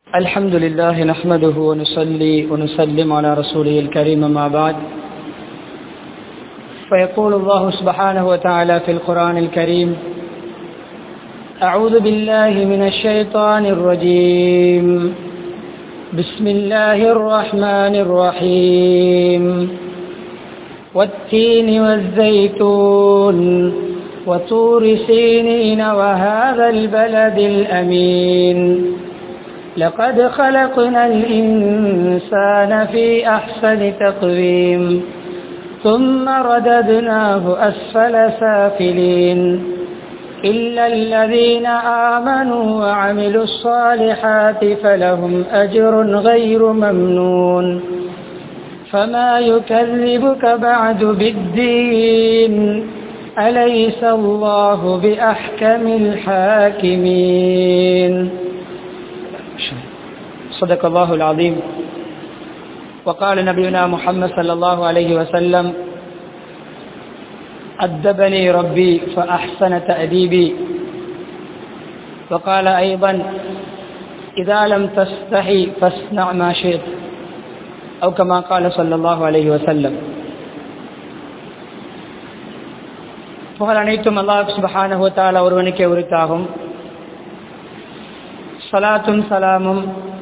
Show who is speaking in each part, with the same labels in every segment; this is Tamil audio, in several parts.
Speaker 1: الحمد لله نحمده ونصلي ونسلم على رسوله الكريم ما بعد فيقول الله سبحانه وتعالى في القرآن الكريم أعوذ بالله من الشيطان الرجيم بسم الله الرحمن الرحيم والتين والزيتون وطور سينين وهذا البلد الأمين لقد خلقنا الإنسان في أحسن تقويم ثم رددناه أسفل سافلين إلا الذين آمنوا وعملوا الصالحات فلهم أجر غير ممنون فما يكذبك بعد بالدين أليس الله بأحكم الحاكمين صدق الله العظيم وقال نبينا محمد صلى الله عليه وسلم أدبني ربي فأحسن تأديبي وقال أيضا إذا لم تستحي فاصنع ما شئت أو كما قال صلى الله عليه وسلم. புகழ் அனைத்தும் அல்லாஹ் சுப்ஹானஹு வ தஆலா ஒருவனுக்கே உரித்தாகும். ஸலாத்தும் ஸலாமும்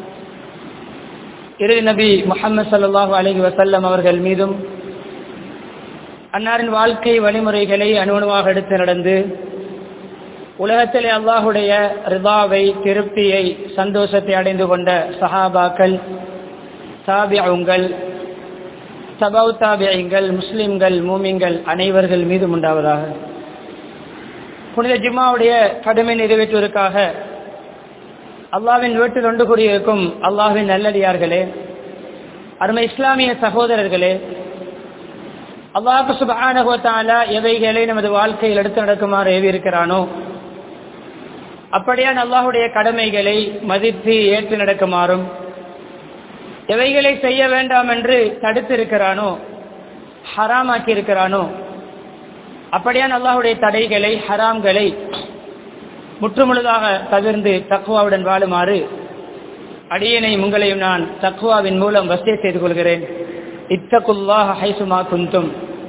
Speaker 1: இறை நபி முஹம்மது ஸல்லல்லாஹு அலைஹி வஸல்லம் அவர்கள் மீதும் அன்னாரின் வாழ்க்கை வழிமுறைகளை அணுவணுவாக எடுத்து நடந்து உலகத்திலே அல்லாஹுடைய ரிதாவை, திருப்தியை, சந்தோஷத்தை அடைந்து கொண்ட சஹாபாக்கள், தாபிஊன்கள், தபவு தாபிஈன்கள், முஸ்லிம்கள், மூமின்கள் அனைவர்கள் மீதும் உண்டாவதாக. புனித ஜும்மாவுடைய கடமை நிறைவேற்றுவதற்காக அல்லாஹ்வின் வீட்டில் ஒன்று கூடியிருக்கும் அல்லாஹ்வின் நல்லடியார்களே, அருமை இஸ்லாமிய சகோதரர்களே, அல்லாஹ் சுப்ஹானஹு வ தஆலா எவைகளை நமது வாழ்க்கையில் எடுத்து நடக்குமாறு ஏவி இருக்கிறானோ அப்படியான அல்லாஹுடைய கடமைகளை மதித்து ஏற்று நடக்குமாறும், எவைகளை செய்ய வேண்டாம் என்று தடுத்து இருக்கிறானோ, ஹராமாக்கி இருக்கிறானோ அப்படியான அல்லாஹுடைய தடைகளை, ஹராம்களை முற்றுமுழுதாக தவிர்ந்து தக்வாவுடன் வாழுமாறு அடியேனை உங்களையும் நான் தக்வாவின் மூலம் வசிய செய்து கொள்கிறேன். இத்தகுல்லாஹ ஹைசுமா குந்தும்.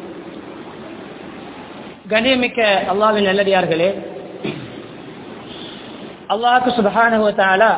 Speaker 1: கண்ணியமிக்க அல்லாஹ்வின் நல்லடியார்களே, அல்லாஹ் சுப்ஹானஹு வ தஆலா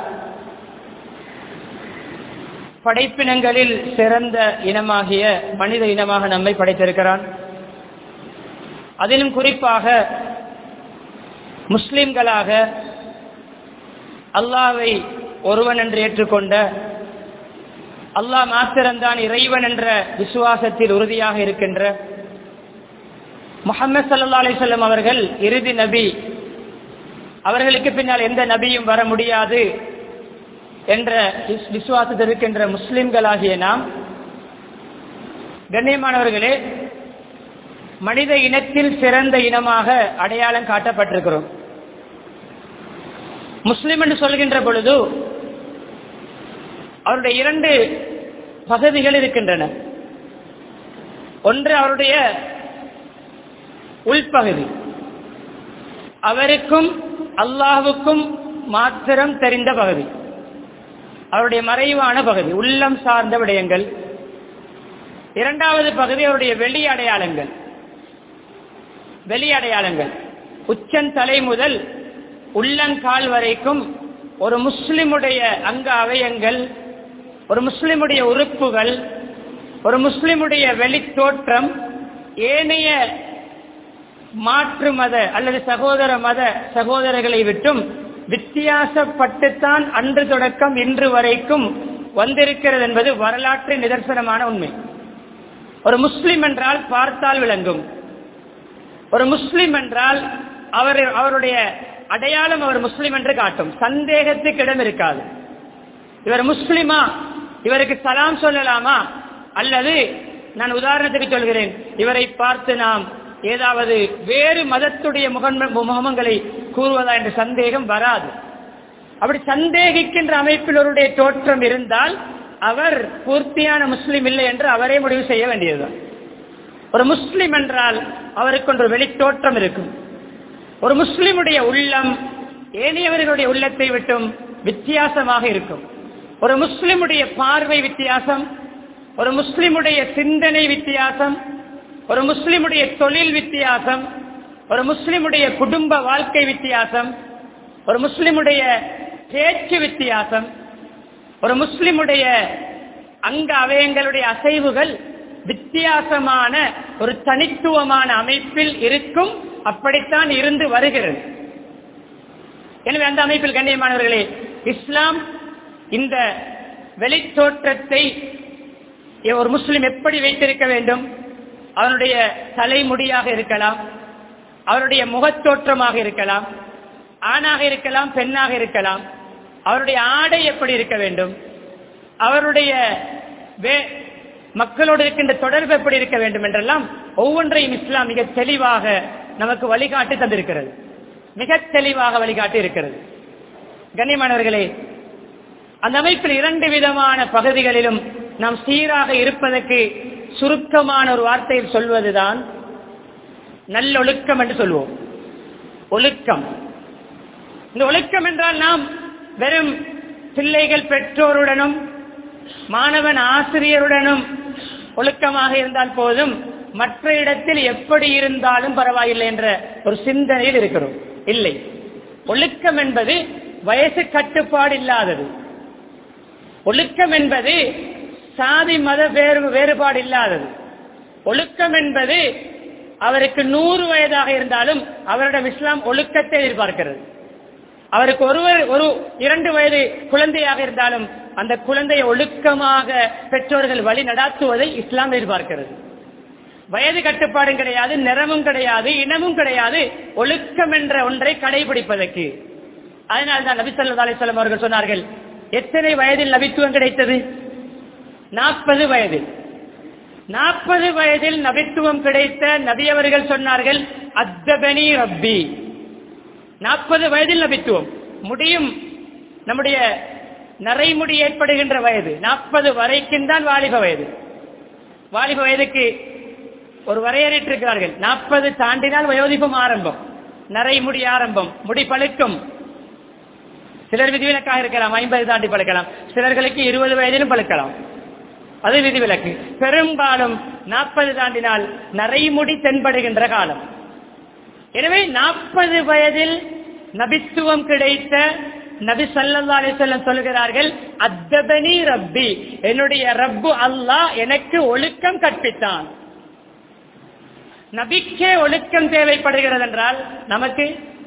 Speaker 1: படைப்பினங்களில் சிறந்த இனமாகிய மனித இனமாக நம்மை படைத்திருக்கிறான். அதிலும் குறிப்பாக முஸ்லிம்களாக அல்லாஹ்வை ஒருவன் என்று ஏற்றுக்கொண்ட, அல்லாஹ் மாத்திரம்தான் இறைவன் என்ற விசுவாசத்தில் உறுதியாக இருக்கின்ற, முஹம்மது ஸல்லல்லாஹு அலைஹி வஸல்லம் அவர்கள் இறுதி நபி, அவர்களுக்கு பின்னால் எந்த நபியும் வர முடியாது என்ற விசுவாசத்தில் இருக்கின்ற முஸ்லிம்களாகிய நாம், கண்ணியமானவர்களே, மனித இனத்தில் சிறந்த இனமாக அடையாளம் காட்டப்பட்டிருக்கிறோம். முஸ்லிம் என்று சொல்கின்ற பொழுது அவருடைய இரண்டு பகுதிகள் இருக்கின்றன. ஒன்று அவருடைய உள்பகுதி, அவருக்கும் அல்லாஹ்வுக்கும் மாத்திரம் தெரிந்த பகுதி, அவருடைய மறைவான பகுதி, உள்ளம் சார்ந்த விடயங்கள். இரண்டாவது பகுதி அவருடைய வெளி அடையாளங்கள், உச்சன் தலை முதல் உள்ளங்கால் வரைக்கும் ஒரு முஸ்லிமுடைய அங்க அவயங்கள், ஒரு முஸ்லிமுடைய உறுப்புகள், ஒரு முஸ்லிமுடைய வெளி தோற்றம் ஏனைய மாற்று மத அல்லது சகோதர மத சகோதரர்களை விட்டும் வித்தியாசப்பட்டுத்தான் அன்று தொடக்கம் இன்று வரைக்கும் வந்திருக்கிறது என்பது வரலாற்று நிதர்சனமான உண்மை. ஒரு முஸ்லிம் என்றால் பார்த்தால் விளங்கும். ஒரு முஸ்லிம் என்றால் அவருடைய அடையாளம் அவர் முஸ்லிம் என்று காட்டும். சந்தேகத்துக்கு இடம் இருக்காது. இவர் முஸ்லிமா, இவருக்கு சலாம் சொல்லலாமா, அல்லது நான் உதாரணத்துக்கு சொல்கிறேன், இவரை பார்த்து நாம் ஏதாவது வேறு மதத்துடைய முகமங்களை கூறுவதா என்ற சந்தேகம் வராது. அப்படி சந்தேகிக்கின்ற அமைப்பில் அவருடைய தோற்றம் இருந்தால் அவர் பூர்த்தியான முஸ்லிம் இல்லை என்று அவரே முடிவு செய்ய வேண்டியதுதான். ஒரு முஸ்லிம் என்றால் அவருக்கு ஒன்று வெளித்தோற்றம் இருக்கும். ஒரு முஸ்லிமுடைய உள்ளம் ஏனையவர்களுடைய உள்ளத்தை விட்டும் வித்தியாசமாக இருக்கும். ஒரு முஸ்லிமுடைய பார்வை வித்தியாசம், ஒரு முஸ்லிமுடைய சிந்தனை வித்தியாசம், ஒரு முஸ்லிமுடைய தொழில் வித்தியாசம், ஒரு முஸ்லிமுடைய குடும்ப வாழ்க்கை வித்தியாசம், ஒரு முஸ்லிமுடைய பேச்சு வித்தியாசம், ஒரு முஸ்லிமுடைய அங்க அவயங்களுடைய அசைவுகள் வித்தியாசமான ஒரு தனித்துவமான அமைப்பில் இருக்கும். அப்படித்தான் இருந்து வருகிறது. எனவே அந்த அமைப்பில் கண்ணியமானவர்களே, இஸ்லாம் இந்த வெளித்தோற்றத்தை ஒரு முஸ்லிம் எப்படி வைத்திருக்க வேண்டும், அவனுடைய தலைமுடியாக இருக்கலாம், அவருடைய முகத்தோற்றமாக இருக்கலாம், ஆணாக இருக்கலாம், பெண்ணாக இருக்கலாம், அவருடைய ஆடை எப்படி இருக்க வேண்டும், அவருடைய மக்களோடு இருக்கின்ற தொடர்பு எப்படி இருக்க வேண்டும் என்றெல்லாம் ஒவ்வொன்றையும் இஸ்லாம் மிக தெளிவாக நமக்கு வழிகாட்டி தந்திருக்கிறது. மிக தெளிவாக வழிகாட்டி இருக்கிறது. கண்ணியமானவர்களே, அந்த அமைப்பில் 2 விதமான பகுதிகளிலும் நாம் சீராக இருப்பதற்கு சுருக்கமான ஒரு வார்த்தையில் சொல்வதுதான் நல்லொழுக்கம் என்று சொல்வோம். ஒழுக்கம். இந்த ஒழுக்கம் என்றால் நாம் வெறும் பிள்ளைகள் பெற்றோருடனும் மாணவன் ஆசிரியருடனும் ஒழுக்கமாக இருந்தால் போதும், மற்ற இடத்தில் எப்படி இருந்தாலும் பரவாயில்லை என்ற ஒரு சிந்தனையில் இருக்கிறோம். இல்லை, ஒழுக்கம் என்பது வயசு கட்டுப்பாடு இல்லாதது. ஒழுக்கம் என்பது சாதி மத வேறுபாடு இல்லாதது. ஒழுக்கம் என்பது அவருக்கு 100 வயதாக இருந்தாலும் அவரிடம் இஸ்லாம் ஒழுக்கத்தை எதிர்பார்க்கிறது. அவருக்கு ஒரு 2 வயது குழந்தையாக இருந்தாலும் அந்த குழந்தையை ஒழுக்கமாக பெற்றோர்கள் வழி நடாத்துவதை இஸ்லாம் எதிர்பார்க்கிறது. வயது கட்டுப்பாடும் கிடையாது, நிறமும் கிடையாது, இனமும் கிடையாது, ஒழுக்கம் என்ற ஒன்றை கடைபிடிப்பதற்கு. அதனால்தான் நபி ஸல்லல்லாஹு அலைஹி வஸல்லம் அவர்கள் சொன்னார்கள், எத்தனை வயதில் நபித்துவம் கிடைத்தது? 40 வயதில். 40 வயதில் நபித்துவம் கிடைத்த நபி அவர்கள் சொன்னார்கள், அத்தபனி ரப்பி. 40 வயதில் நபித்துவம் முடியும். நம்முடைய நரைமுடி ஏற்படுகின்ற வயது 40 வரைக்கும் தான் வாலிப வயது. வாலிப வயதுக்கு ஒரு வரையறையிட்டிருக்கிறார்கள். 40 தாண்டினால் வயோதிபம் ஆரம்பம், நரைமுடி ஆரம்பம், முடி பழுக்கும். சிலர் விதிவிலக்காக இருக்கலாம், 50 தாண்டி பழுக்கலாம். சிலர்களுக்கு 20 வயதிலும் பழுக்கலாம், அது விதிவிலக்கு. பெரும்பாலும் 40 தாண்டினால் நரைமுடி தென்படுகின்ற காலம். எனவே 40 வயதில் நபித்துவம் கிடைத்த நபி ஸல்லல்லாஹு அலைஹி வஸல்லம் சொல்கிறார்கள், அத்தபனி ரப்பி, என்னுடைய ரப்பு அல்லாஹ் எனக்கு ஒழுக்கம் கற்பித்தான். நபிக்கே ஒழுக்கம் தேவைப்படுகிறது என்றால் நமக்கு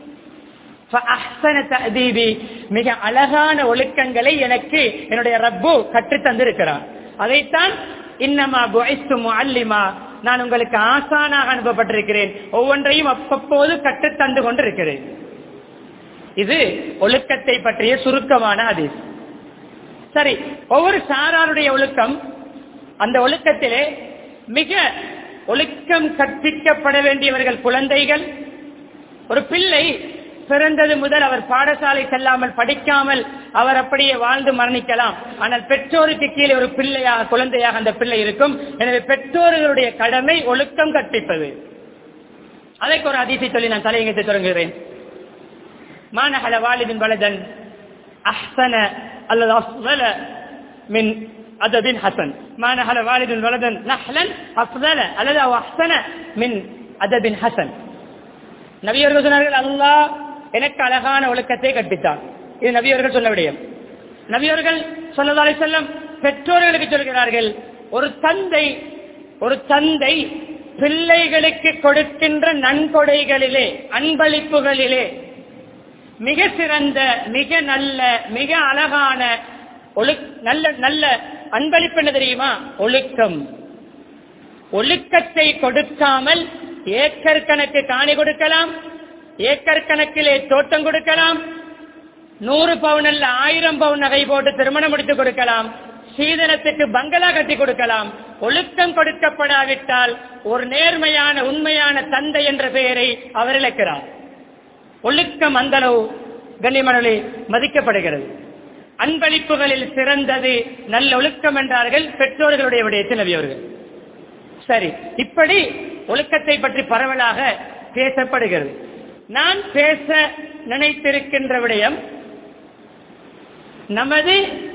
Speaker 1: மிக அழகான ஒழுக்கங்களை எனக்கு என்னுடைய ரப்பு கற்றுத் தந்திருக்கிறார். அதைத்தான் இன்னமா புஇஸ்து முஅல்லிமா, நான் உங்களுக்கு ஆசானாக அனுப்பப்பட்டிருக்கிறேன், ஒவ்வொன்றையும் அப்பப்போது கற்றுத் தந்து கொண்டிருக்கிறேன். இது ஒழுக்கத்தை பற்றிய சுருக்கமான ஹதீஸ். சரி, ஒவ்வொரு சாராருடைய ஒழுக்கம், அந்த ஒழுக்கத்திலே மிக ஒழுக்கம் கற்பிக்கப்பட வேண்டியவர்கள் குழந்தைகள். ஒரு பிள்ளை பிறந்தது முதல் அவர் பாடசாலை செல்லாமல் படிக்காமல் அவர் அப்படியே வாழ்ந்து மரணிக்கலாம். ஆனால் பெற்றோருக்கு கீழே ஒரு பிள்ளையாக குழந்தையாக அந்த பிள்ளை இருக்கும். எனவே பெற்றோர்களுடைய கடமை ஒழுக்கம் கற்பிப்பது. அதற்கு ஒரு ஹதீஸை சொல்லி நான் தலையங்கத்தை தொடங்குகிறேன். மானஹல வாலிதின் வலதன் அஹ்ஸன அல்லது அஃதல மின் அதபின் ஹசன். மானஹல வாலிதின் வலதன் நஹ்லன் அஃதல அல்லது அஹ்ஸன மின் அதபின் ஹசன். நபியர்கள் சொன்னார்கள், அல்லாஹ் எனக்கு அழகான ஒழுக்கத்தை கற்பித்தான். இது நபியர்கள் சொன்ன விடயம். நபியர்கள் ஸல்லல்லாஹு அலைஹி வஸல்லம் பெற்றோர்களுக்கு சொல்கிறார்கள், ஒரு தந்தை பிள்ளைகளுக்கு கொடுக்கின்ற நன்கொடைகளிலே, அன்பளிப்புகளிலே மிக சிறந்த, மிக நல்ல, மிக அழகான நல்ல அன்பளிப்பு என்ன தெரியுமா? ஒழுக்கம். ஒழுக்கத்தை கொடுக்காமல் ஏக்கர் கணக்கு காணி கொடுக்கலாம், ஏக்கர் கணக்கிலே தோட்டம் கொடுக்கலாம், 100 பவுன் அல்ல 1000 பவுன் நகை போட்டு திருமணம் முடித்து கொடுக்கலாம், சீதனத்துக்கு பங்களா கட்டி கொடுக்கலாம். ஒழுக்கம் கொடுக்கப்படாவிட்டால் ஒரு நேர்மையான உண்மையான தந்தை என்ற பெயரை அவர் இழக்கிறார். ஒழுக்கம் அந்த அளவு கண்ணியமானவர்களே மதிக்கப்படுகிறது. அன்பளிப்புகளில் சிறந்தது நல்ல ஒழுக்கம் என்றார்கள் பெற்றோர்களுடைய விடயத்தில் நபியவர்கள். சரி, இப்படி ஒழுக்கத்தை பற்றி பரவலாக பேசப்படுகிறது. நான் பேச நினைத்திருக்கின்ற விடயம், நமது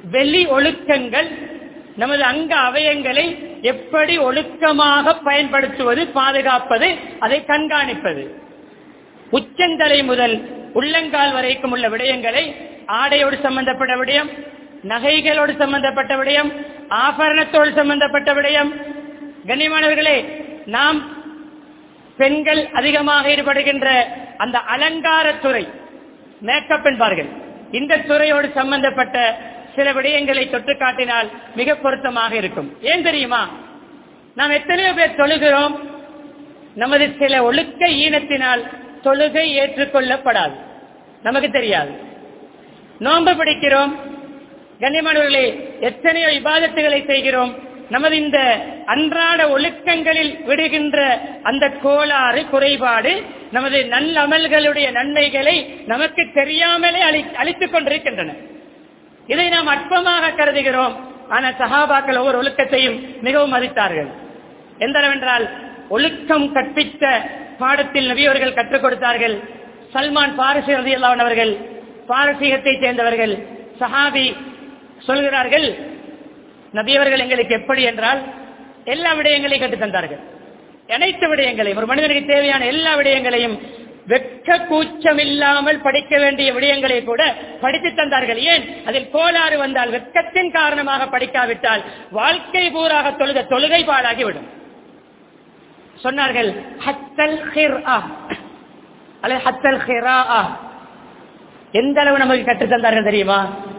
Speaker 1: வெளி ஒழுக்கங்கள் நமது அங்க அவயங்களை எப்படி ஒழுக்கமாக பயன்படுத்துவது, பாதுகாப்பது, அதை கண்காணிப்பது. உச்சந்தலை முதல் உள்ளங்கால் வரைக்கும் உள்ள விடயங்களை, ஆடையோடு சம்பந்தப்பட்ட விடயம், நகைகளோடு சம்பந்தப்பட்ட விடயம், ஆபரணத்தோடு சம்பந்தப்பட்ட விடயம். கண்ணியமானவர்களே, நாம் பெண்கள் அதிகமாக ஈடுபடுகின்ற அந்த அலங்காரத்துறை, மேக்கப் என்பார்கள், இந்த துறையோடு சம்பந்தப்பட்ட சில விடயங்களை தொட்டு காட்டினால் மிக பொருத்தமாக இருக்கும். ஏன் தெரியுமா? நாம் எத்தனையோ பேர் தொழுகிறோம், நமது சில ஒழுக்க ஈனத்தினால் தொழுகை ஏற்றுக்கொள்ளப்படாது, நமக்கு தெரியாது. நோன்பு பிடிக்கிறோம், கண்ணியமானவர்களே, எத்தனையோ இபாதத்துகளை செய்கிறோம், நமது இந்த அன்றாட ஒழுக்கங்களில் விடுகின்ற அந்த கோளாறு, குறைபாடு நமது நல்லமல்களுடைய நன்மைகளை நமக்கு தெரியாமலே அழித்துக் கொண்டிருக்கின்றன. இதை நாம் அற்பமாக கருதுகிறோம். ஆனால் சஹாபாக்கள் ஒவ்வொரு ஒழுக்கத்தையும் மிகவும் மதித்தார்கள். எந்தளவென்றால், ஒழுக்கம் கற்பித்த பாடத்தில் நபி அவர்கள் கற்றுக் கொடுத்தார்கள். சல்மான் பாரசி ரலியல்லாஹு அன்ஹு அவர்கள் பாரசீகத்தை சேர்ந்தவர்கள், சஹாபி சொல்கிறார்கள், நபி அவர்கள் எங்களுக்கு எப்படி என்றால் எல்லா விடயங்களையும் கற்றுத் தந்தார்கள். அனைத்து விடயங்களையும், ஒரு மனிதனுக்கு தேவையான எல்லா விடயங்களையும் வெட்க கூச்சம் இல்லாமல் படிக்க வேண்டிய விடயங்களை கூட படித்து தந்தார்கள். ஏன்? அதில் கோளாறு வந்தால், வெட்கத்தின் காரணமாக படிக்காவிட்டால் வாழ்க்கை பூராக தொழுகை பாழாகிவிடும். சொன்னார்கள், ஹத்தல் ஹிர்ஆ அல்லது ஹத்தல் ஹிராஆ. எந்த அளவு நமக்கு கற்றுத் தந்தார்கள் தெரியுமா?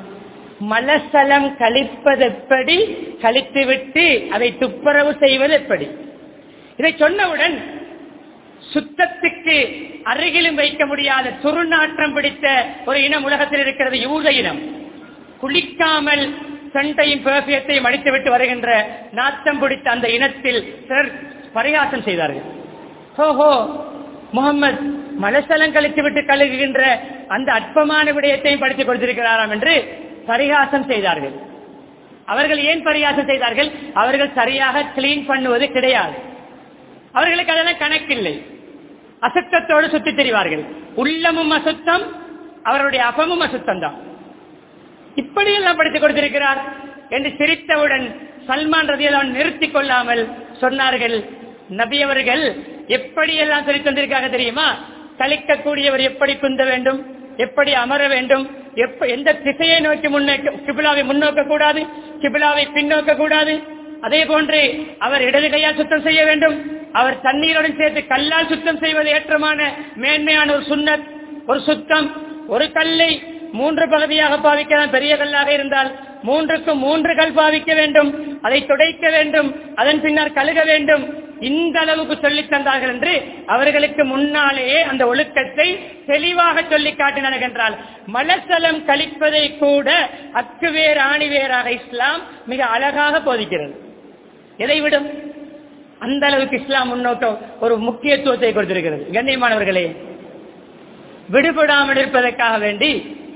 Speaker 1: மலசலம் கழிப்பது எப்படி, கழித்துவிட்டு அதை துப்புரவு செய்வது எப்படி. இதை சொன்னவுடன் சுத்தத்துக்கு அருகிலும் வைக்க முடியாத துர்நாற்றம் பிடித்த ஒரு இனம் உலகத்தில் இருக்கிறது, யூத இனம். குளிக்காமல் செண்டையும் பெர்ஃபியத்தையும் அடித்துவிட்டு வருகின்ற நாத்தம் பிடித்த அந்த இனத்தில் சிலர் பரிகாசம் செய்தார்கள். ஓஹோ, முகம்மது மலசலம் கழித்து விட்டு கழுகுகின்ற அந்த அற்பமான விடயத்தையும் படித்துக் கொடுத்திருக்கிறாராம் என்று பரிகாசம் செய்தார்கள். அவர்கள் ஏன் பரிகாசம் செய்தார்கள்? அவர்கள் சரியாக கிளீன் பண்ணுவது கிடையாது, அவர்களுக்கு அதெல்லாம் கணக்கில்லை. அசுத்தத்தோடு சுத்தி தெரிவார்கள். உள்ளமும் அசுத்தம், அவருடைய அபமும் அசுத்தம் தான். இப்படியெல்லாம் படித்துக் கொடுத்திருக்கிறார் என்று சிரித்தவுடன் சல்மான் ரலியல்லாஹு நிறுத்திக் கொள்ளாமல் சொன்னார்கள், நபி அவர்கள் எப்படியெல்லாம் சொல்லி தந்திருக்காங்க தெரியுமா? கழிக்கக்கூடியவர் எப்படி குந்த வேண்டும், எப்படி அமர வேண்டும், எந்த திசையை நோக்கி கிபிலாவை முன்னோக்க கூடாது, கிபிலாவை பின்னோக்க கூடாது. அதே போன்று அவர் இடது கையால் சுத்தம் செய்ய வேண்டும், அவர் தண்ணீருடன் சேர்த்து கல்லால் சுத்தம் செய்வது ஏற்றமான மேன்மையான ஒரு சுன்னத், ஒரு சுத்தம். ஒரு கல்லை 3 பகுதியாக பாவிக்கலாம், பெரிய கல்லாக இருந்தால் 3க்கு 3 கல் பாவிக்க வேண்டும், அதை துடைக்க வேண்டும், அதன் பின்னர் கழுக வேண்டும். இந்த அளவுக்கு சொல்லித் தந்தார்கள் என்று அவர்களுக்கு முன்னாலேயே அந்த ஒழுக்கத்தை தெளிவாக சொல்லி காட்டினார்கள் என்றால், மலசலம் கழிப்பதை கூட அக்குவேர் ஆணிவேராக இஸ்லாம் மிக அழகாக போதிக்கிறது. எதை விடும் அந்த அளவுக்கு இஸ்லாம் முன்னோட்டம் ஒரு முக்கியத்துவத்தை கொடுத்திருக்கிறது. கண்ணியமானவர்களே, விடுபடாமல் இருப்பதற்காக வேண்டி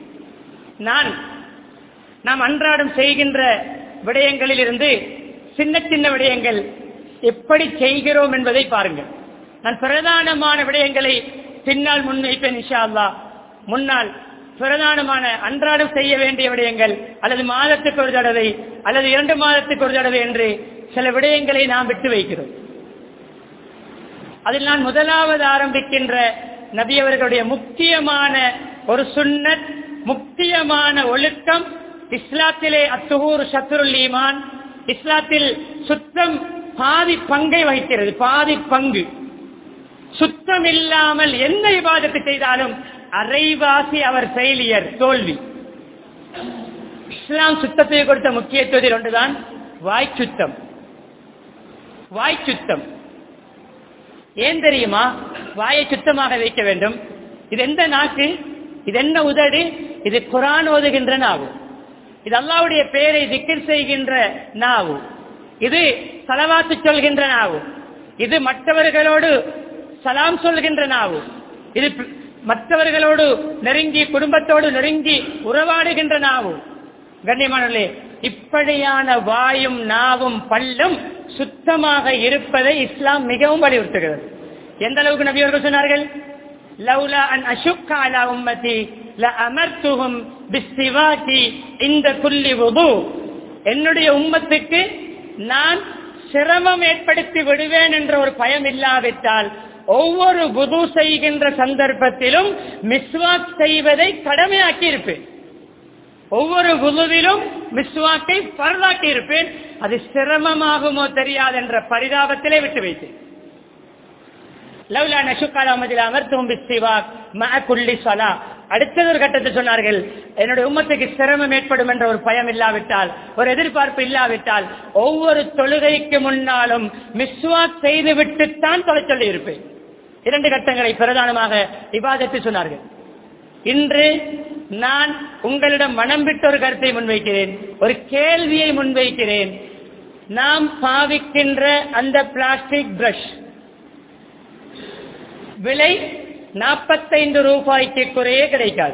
Speaker 1: நாம் அன்றாடம் செய்கின்ற விடயங்களில் இருந்து சின்ன சின்ன விடயங்கள் எப்படி செய்கிறோம் என்பதை பாருங்கள். நான் பிரதானமான விடயங்களை பின்னால் முன்வைப்பேன் இன்ஷா அல்லாஹ். முன்னால் பிரதானமான அன்றாடம் செய்ய வேண்டிய விடயங்கள், அல்லது மாதத்துக்கு ஒரு தடவை அல்லது 2 மாதத்துக்கு ஒரு தடவை என்று சில விடயங்களை நாம் விட்டு வைக்கிறோம். அதில் நான் முதலாவது ஆரம்பிக்கின்ற நபி அவர்களுடைய முக்கியமான ஒரு சுன்னத், முக்கியமான ஒழுக்கம், இஸ்லாத்திலே அத்துஹூர் ஷத்ருல் ஈமான். இஸ்லாத்தில் சுத்தம் பாதி பங்கை வகிக்கிறது, பாதி பங்கு. சுத்தம் இல்லாமல் எந்த இபாதத்தை செய்தாலும் அரைவாசி அவர் ஃபெயிலியர், தோல்வி. இஸ்லாம் சுத்தத்தை கொடுத்த முக்கியத்துவத்தில் ஒன்றுதான் வாய் சுத்தம். வாய் சுத்தம் ஏன் தெரியுமா? வாயை சுத்தமாக வைக்க வேண்டும். இது எந்த நாக்கு, இது என்ன உதடு? இது குர்ஆன் ஓதுகின்ற நாவு, இது அல்லாஹ்வுடைய பெயரை திக்ர் செய்கின்ற நாவு, இது ஸலவாத்து சொல்கின்ற நாவு, இது மற்றவர்களோடு சலாம் சொல்கின்ற நாவு, இது மற்றவர்களோடு நெருங்கி குடும்பத்தோடு நெருங்கி உறவாடுகின்ற நாவு. கண்ணியமானவர்களே, இப்படியான வாயும் நாவும் பல்லும் சுத்தமாக இருப்பதை இஸ்லாம் மிகவும் வலியுறுத்துகிறது. எந்த அளவுக்கு நபி அவர்கள் சொன்னார்கள்? லவ்லா அன் அஷுக்க அலா உம்மதி லஅமர்துஹும் பிஸ்ஸிவாகி இந்த குல்லி வுது. என்னுடைய உம்மத்துக்கு நான் சிரமம் ஏற்படுத்தி விடுவேன் என்ற ஒரு பயம் இல்லாவிட்டால் ஒவ்வொரு வுது செய்கின்ற சந்தர்ப்பத்திலும் மிஸ்வாக் செய்வதை கடமையாக்கி இருப்பேன். ஒவ்வொரு வுதுவிலும் மிஸ்வாக்கை ஃபர்லாக்கி இருப்பேன். அது சிரமமாகுமோ தெரியாது என்ற பரிதாபத்திலே விட்டு வைத்தேன். லவ்லா நஷுக்க அலா உம்மத்தில் அமர்துஹும் பிஸ்ஸிவாக் மஅ குல்லி ஸலா. அடுத்த ஒரு கட்டத்தில் சொன்னார்கள், என்னுடைய உம்மத்துக்கு சிரமம் ஏற்படும் என்ற ஒரு பயம் இல்லாவிட்டால், ஒரு எதிர்பார்ப்பு இல்லாவிட்டால் ஒவ்வொரு தொழுகைக்கு முன்னாலும் மிஸ்வாக் செய்து விட்டுத்தான் தொலை சொல்லி இருப்பேன். 2 கட்டங்களை பிரதானமாக இபாதத்து சொன்னார்கள். இன்று நான் உங்களிடம் மனம் விட்ட ஒரு கருத்தை முன்வைக்கிறேன், ஒரு கேள்வியை முன்வைக்கிறேன். நாம் பாவிக்கின்ற அந்த பிளாஸ்டிக் பிரஷ் விலை 45 ரூபாய்க்கு குறையே கிடைக்காது.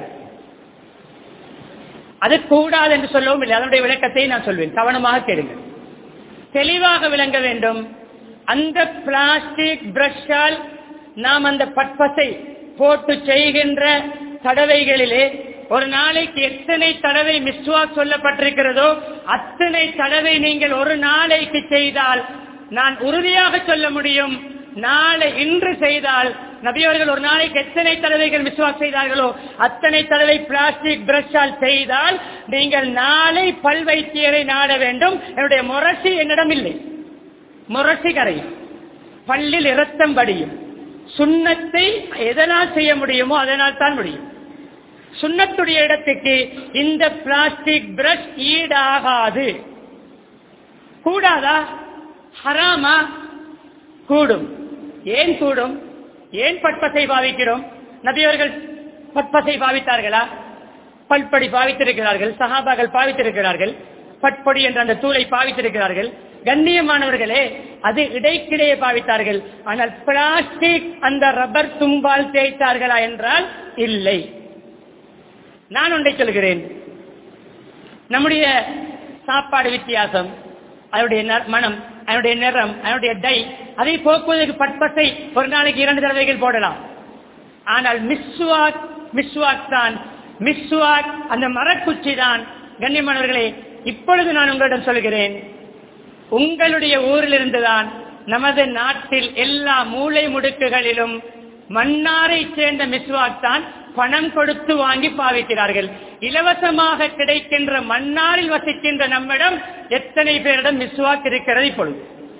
Speaker 1: அது கூடாது என்று சொல்லவும் இல்லை. அதனுடைய விளக்கத்தை நான் சொல்வேன், கவனமாக கேளுங்கள், தெளிவாக விளங்க வேண்டும். அந்த பிளாஸ்டிக் பிரஷால் நாம் அந்த பட்பசை போட்டு செய்கின்ற தடவைகளிலே ஒரு நாளைக்கு எத்தனை தடவை மிஸ்வாக் சொல்லப்பட்டிருக்கிறதோ அத்தனை தடவை நீங்கள் ஒரு நாளைக்கு செய்தால் நான் உறுதியாக சொல்ல முடியும், நாளை இன்று செய்தால் நபி அவர்கள் ஒரு நாளைக்கு எத்தனை தடவைகள் மிஸ்வாக் செய்தார்களோ அத்தனை தடவை பிளாஸ்டிக் பிரஷால் செய்தால் நீங்கள் நாளை பல் வைத்தியரை நாட வேண்டும். என்னுடைய முரசி என்னிடம் இல்லை, முரசி கரையும், பல்லில் இரத்தம் படியும். சுண்ணத்தை எதனால் செய்ய முடியுமோ அதனால் தான் முடியும். சுண்ணத்துடைய இடத்துக்கு இந்த பிளாஸ்டிக் பிரஷ் ஈடாகாது. கூடாதா? ஹராமா? கூடும். ஏன் கூடும்? ஏன் பட்பசை பாவிக்கிறோம்? நபியவர்கள் பட்பசை பாவித்தார்களா? பல்படி பாவித்திருக்கிறார்கள், சஹாபாக்கள் பாவித்திருக்கிறார்கள், பட்பொடி என்ற அந்த தூளை பாவித்திருக்கிறார்கள். கண்ணியமானவர்களே, அது இடைக்கிடையே பாவித்தார்கள். ஆனால் பிளாஸ்டிக் அந்த ரப்பர் தும்பால் தேய்த்தார்களா என்றால் இல்லை. நான் ஒன்றை சொல்கிறேன், நம்முடைய சாப்பாடு வித்தியாசம், அதனுடைய மனம், அதனுடைய நிறம், அதனுடைய டை, அதை போக்குவதற்கு பட்பசை ஒரு நாளைக்கு 2 தடவைகள் போடலாம். ஆனால் மிஸ்வாக் தான், மிஸ்வாக் அந்த மரக்குச்சி தான். கண்ணியமானவர்களே, இப்பொழுது நான் உங்களிடம் சொல்கிறேன், உங்களுடைய ஊரில் இருந்துதான் நமது நாட்டில் எல்லா மூலை முடுக்குகளிலும் மன்னாரை சேர்ந்த மிஸ்வாக் தான் பணம் கொடுத்து வாங்கி பாவிக்கிறார்கள். இலவசமாக கிடைக்கின்ற மன்னாரில் வசிக்கின்ற நம்மிடம் எத்தனை பேரிடம் மிஸ்வாக் இருக்கிறது? இப்பொழுது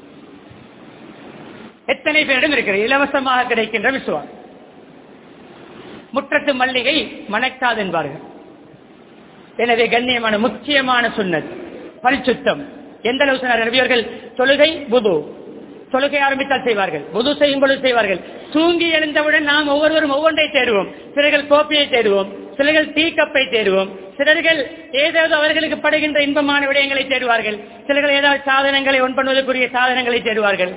Speaker 1: எத்தனை பேரிடம் இருக்கிறது இலவசமாக கிடைக்கின்ற மிஸ்வாக்? முற்றத்து மல்லிகை மணக்காது என்பார்கள். எனவே கண்ணியமான முக்கியமான சுன்னத் பல் சுத்தம். எந்த அளவு சொன்னார்கள் நபியவர்கள்? தொழுகை வுது, தொழுகை ஆரம்பித்தால் செய்வார்கள், வுது செய்யும் பொழுது செய்வார்கள். தூங்கி எழுந்தவுடன் நாம் ஒவ்வொருவரும் ஒவ்வொன்றை தேடுவோம். சிலர்கள் கோப்பையை தேடுவோம், சிலர்கள் டீ கப்பை தேடுவோம், சிலர்கள் ஏதாவது அவர்களுக்கு படுகின்ற இன்பமான விடயங்களை தேடுவார்கள், சிலர்கள் ஏதாவது சாதனங்களை ஒன் பண்ணுவதற்குரிய சாதனங்களை தேடுவார்கள்.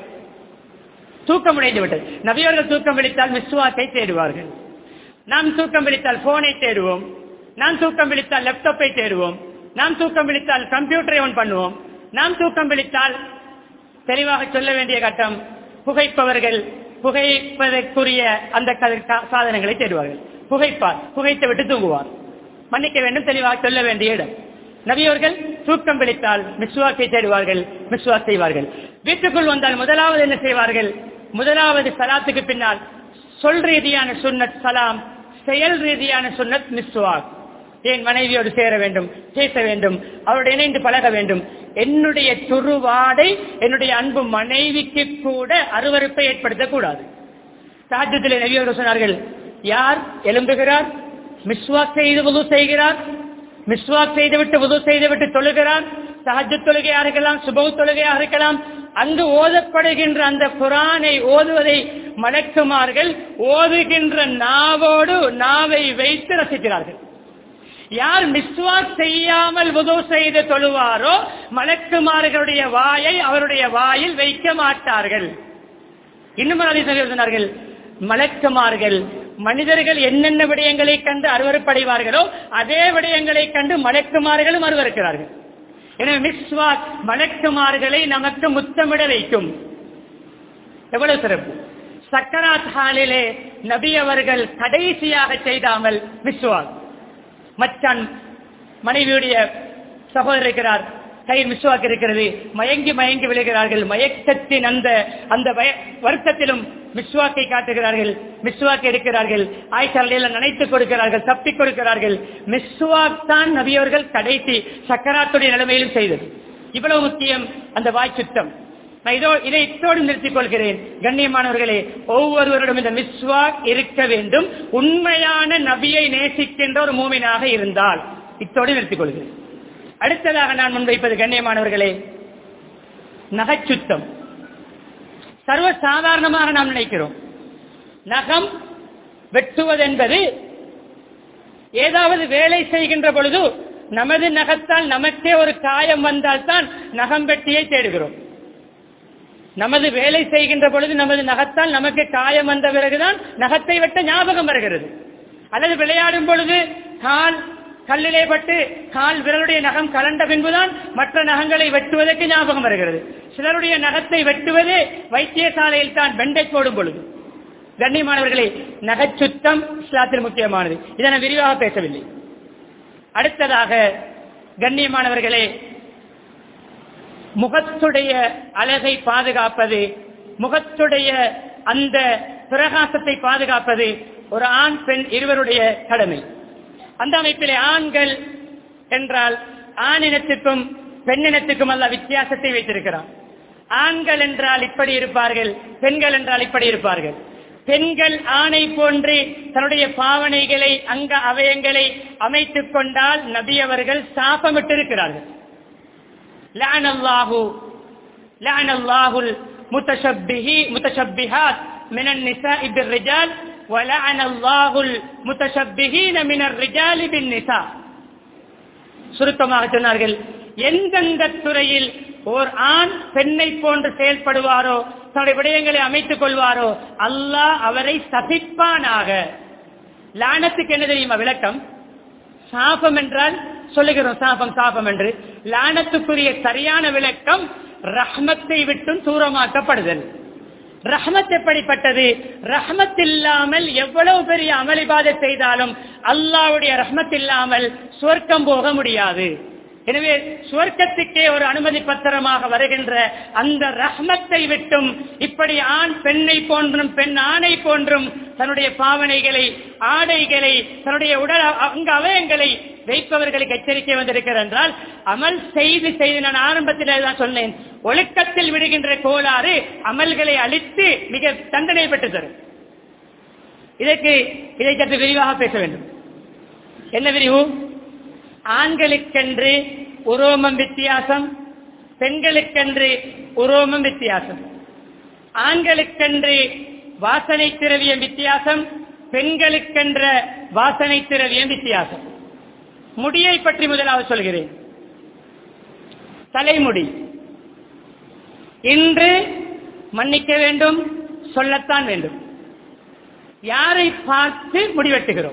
Speaker 1: தூக்கம் உடைந்து விட்டது. நபியவர்கள் தூக்கம் விழித்தால் மிஸ்வாக்கை தேடுவார்கள். நாம் தூக்கம் விழித்தால் போனை தேடுவோம், நாம் தூக்கம் விழித்தால் லேப்டாப்பை தேடுவோம், நாம் தூக்கம் விழித்தால் கம்ப்யூட்டரை ஒன் பண்ணுவோம், நாம் தூக்கம் விழித்தால் தெளிவாக சொல்ல வேண்டிய கட்டம், புகைப்பவர்கள் புகைப்பதற்குரிய அந்த சாதனங்களை தேடுவார்கள். புகைப்பார், புகைத்து விட்டு தூங்குவார். மன்னிக்க வேண்டும், தெளிவாக சொல்ல வேண்டிய இடம். நபியவர்கள் தூக்கம் விழித்தால் மிஸ்வாக்கை தேடுவார்கள், மிஸ்வாக் செய்வார்கள். வீட்டுக்குள் வந்தால் முதலாவது என்ன செய்வார்கள்? முதலாவது சலாத்துக்கு பின்னால் சொல் ரீதியான சுன்னத் சலாம், செயல் ரீதியான சுன்னத் மிஸ்வாக். என் மனைவியோடு சேர வேண்டும், பேச வேண்டும், அவருடைய இணைந்து பழக வேண்டும். என்னுடைய துருவாடை என்னுடைய அன்பு மனைவிக்கு கூட அருவருப்பை ஏற்படுத்தக்கூடாது. தஹஜ்ஜுதிலே நபி அவர்கள் சொன்னார்கள், யார் எழும்புகிறார், மிஸ்வாக் செய்து வுது செய்கிறார், மிஸ்வாக் செய்துவிட்டு வுது செய்துவிட்டு தொழுகிறார், தஹஜ்ஜுத் தொழுகையாக இருக்கலாம், சுபஹ் தொழுகையாக இருக்கலாம், அங்கு ஓதப்படுகின்ற அந்த குர்ஆனை ஓதுவதை மலக்குமார்கள் ஓதுகின்ற நாவோடு நாவை வைத்து ரசிக்கிறார்கள். யார் மிஸ்வாக் செய்யாமல் வுது செய்து தொழுவாரோ மலக்குமார்களுடைய வாயை அவருடைய வாயில் வைக்க மாட்டார்கள். இன்னும் சொன்னார்கள், மலக்குமார்கள் மனிதர்கள் என்னென்ன விடயங்களை கண்டு அருவருப்படைவார்களோ அதே விடயங்களை கண்டு மலக்குமார்களும் அருவருக்கிறார்கள். எனவே மிஸ்வாக் மலக்குமார்களை நமக்கு முத்தமிட வைக்கும். எவ்வளவு சிறப்பு! சக்கராத் ஹாலிலே நபி அவர்கள் கடைசியாக செய்தாமல் மிஸ்வாக், மச்சான் மனைவியுடைய சகோதரர் இருக்கிறார், கையில் மிஸ்வாக் இருக்கிறது, மயங்கி மயங்கி விழுகிறார்கள். மயக்கத்தின் அந்த வருத்தத்திலும் மிஸ்வாக்கை காட்டுகிறார்கள், மிஸ்வாக் எடுக்கிறார்கள், ஆயிஷாலையில் நினைத்துக் கொடுக்கிறார்கள், தப்பிக் கொடுக்கிறார்கள். மிஸ்வாக் தான் நபியவர்கள் கடைசி சக்கராத்துடைய நிலைமையிலும் செய்தது. இவ்வளவு முக்கியம் அந்த வாய் சுத்தம். நான் இதை இத்தோடு நிறுத்திக் கொள்கிறேன். கண்ணியமானவர்களே, ஒவ்வொருவரிடம் இந்த மிஸ்வாக் இருக்க வேண்டும். உண்மையான நபியை நேசிக்கின்ற ஒரு மூமினாக இருந்தால் இத்தோடு நிறுத்திக் கொள்கிறேன். அடுத்ததாக நான் முன்வைப்பது கண்ணியமானவர்களே, நகைச்சுத்தம். சர்வ சாதாரணமாக நாம் நினைக்கிறோம். நகம் வெட்டுவது என்பது ஏதாவது வேலை செய்கின்ற பொழுது நமது நகத்தால் நமக்கே ஒரு காயம் வந்தால் தான் நகம் வெட்டியை தேடுகிறோம். நமது வேலை செய்கின்ற பொழுது நமது நகத்தால் நமக்கு காயம் வந்த பிறகுதான் நகத்தை வெட்ட ஞாபகம் வருகிறது. அல்லது விளையாடும் பொழுது கல்லிலே பட்டு கால் விரலுடைய நகம் கலண்ட பின்புதான் மற்ற நகங்களை வெட்டுவதற்கு ஞாபகம் வருகிறது. சிலருடைய நகத்தை வெட்டுவது வைத்தியசாலையில் தான் பெண்டேஜ் போடும் பொழுது. கண்ணியமானவர்களே, நகைச்சுத்தம் இஸ்லாத்தில் முக்கியமானது. இதை நான் விரிவாக பேசவில்லை. அடுத்ததாக கண்ணியமானவர்களே, முகத்துடைய அழகை பாதுகாப்பது, முகத்துடைய அந்த பிரகாசத்தை பாதுகாப்பது ஒரு ஆண் பெண் இருவருடைய கடமை. அந்த அமைப்பிலே ஆண்கள் என்றால் ஆணினத்துக்கும் பெண்ணினத்துக்கும் அல்ல வித்தியாசத்தை வைத்திருக்கிறார். ஆண்கள் என்றால் இப்படி இருப்பார்கள், பெண்கள் என்றால் இப்படி இருப்பார்கள். பெண்கள் ஆணை போன்று தன்னுடைய பாவனைகளை அங்க அவயங்களை அமைத்துக் கொண்டால் நபி அவர்கள் சாபமிட்டிருக்கிறார்கள். லஅனல்லாஹுல் முத்தஷப்பிஹாத் மினன் நிசாஇ பிர்ரிஜால் வலஅனல்லாஹுல் முத்தஷப்பிஹீன மினர் ரிஜாலி பின்னிசா. சுருக்கமாக சொன்னார்கள், எந்தெந்த துறையில் ஓர் ஆண் பெண்ணை போன்று செயல்படுவாரோ, தன்னுடைய விடயங்களை அமைத்துக் கொள்வாரோ, அல்லாஹ் அவரை சபிப்பானாக. லானத்துக்கு என்ன தெரியுமா விளக்கம்? சாபம் என்றால் சொல்லுகிறோம் சாபம் சாபம் என்று. லானத்துக்குரிய சரியான விளக்கம் ரஹ்மத்தை விட்டும் தூரமாக்கப்படுதல். ரஹ்மத் எப்படிப்பட்டது? ரஹ்மத் இல்லாமல் எவ்வளவு பெரிய அமளிபாதை செய்தாலும் அல்லாஹ்வுடைய ரஹ்மத் இல்லாமல் சுவர்க்கம் போக முடியாது. எனவே சுவர்க்கத்துக்கே ஒரு அனுமதி பத்திரமாக வருகின்ற அந்த ரஹ்மத்தை விட்டும் இப்படி ஆண் பெண்ணை போன்றும் பெண் ஆணை போன்றும் தன்னுடைய பாவனைகளை, ஆடைகளை, தன்னுடைய உடல் அங்க அவயங்களை வைப்பவர்களுக்கு எச்சரிக்கை வந்திருக்கிறது என்றால், அமல் செய்து செய்து நான் ஆரம்பத்தில் தான் சொன்னேன், ஒழுக்கத்தில் விடுகின்ற கோளாறு அமல்களை அழித்து மிக தண்டனை பெற்று தரும். இதை சற்று விரிவாக பேச வேண்டும். என்ன விரிவு? ஆண்களுக்கென்று உரோமம் வித்தியாசம், பெண்களுக்கென்று உரோமம் வித்தியாசம். ஆண்களுக்கென்று வாசனை திரவியம் வித்தியாசம், பெண்களுக்கென்ற வாசனை திரவியம் வித்தியாசம். முடியை பற்றி முதலாவது சொல்கிறேன். தலைமுடி இன்று மன்னிக்க வேண்டும், சொல்லத்தான் வேண்டும். யாரை பார்த்து முடிவெட்டுகிறோம்?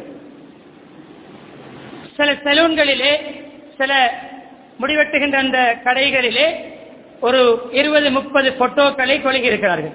Speaker 1: சில சலூன்களிலே, சில முடிவெட்டுகின்ற அந்த கடைகளிலே ஒரு 20-30 போட்டோக்களை கொள்கிறார்கள்.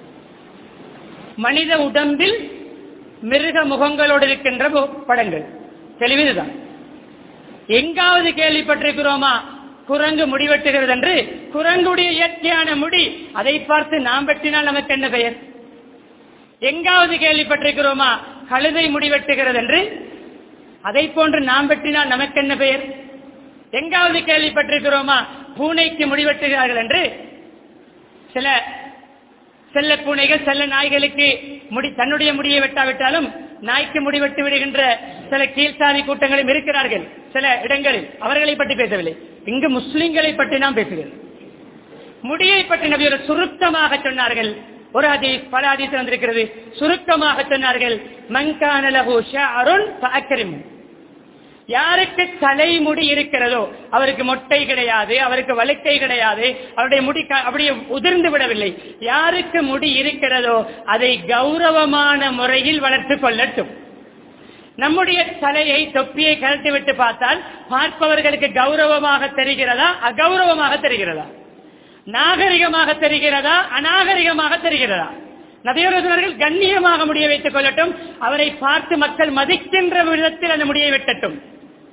Speaker 1: மனித உடம்பில் மிருக முகங்களோடு இருக்கின்ற படங்கள். தெளிவுதான். எங்காவது கேள்விப்பட்டிருக்கிறோமா குரங்கு முடிவெட்டுகிறது என்று? குரங்குடைய இயற்கையான முடி, அதை பார்த்து நாம் வெட்டினால் நமக்கு என்ன பெயர்? எங்காவது கேள்விப்பட்டிருக்கிறோமா கழுதை முடிவெட்டுகிறது என்று? அதை போன்று நாம் வெட்டினால் நமக்கு என்ன பெயர்? எங்காவது கேள்விப்பட்டிருக்கிறோமா பூனைக்கு முடிவெட்டுகிறார்கள் என்று? சில செல்ல பூனைகள் செல்ல நாய்களுக்கு தன்னுடைய முடியை வெட்டாவிட்டாலும் நாய்க்கு முடிவெட்டு விடுகின்ற சில கீழ்சாதி கூட்டங்களும் இருக்கிறார்கள் சில இடங்களில். அவர்களை பற்றி பேசவில்லை, இங்கு முஸ்லிம்களை பற்றி நாம் பேசுகிறோம். முடியை பற்றி நபியர் சுருக்கமாக சொன்னார்கள். ஒரு ஹதீஸ், பல ஹதீஸ் வந்திருக்கிறது. சுருக்கமாக சொன்னார்கள், மன்கான லஹு ஷஅருன் ஃபஅக்ரிமு. யாருக்கு தலைமுடி இருக்கிறதோ அவருக்கு மொட்டை கிடையாது, அவருக்கு வழுக்கை கிடையாது, அவருடைய முடி அப்படியே உதிர்ந்து விடவில்லை. யாருக்கு முடி இருக்கிறதோ அதை கௌரவமான முறையில் வளர்த்துக் கொள்ளட்டும். நம்முடைய தலையை, தொப்பியை கழட்டி விட்டு பார்த்தால் பார்ப்பவர்களுக்கு கௌரவமாக தெரிகிறதா, அகௌரவமாக தெரிகிறதா? நாகரிகமாக தெரிகிறதா, அநாகரிகமாக தெரிகிறதா? நபியர்கள் கண்ணியமாக முடிய வைத்துக் கொள்ளட்டும், அவரை பார்த்து மக்கள் மதிக்கின்ற விதத்தில் அந்த முடியை வெட்டட்டும்.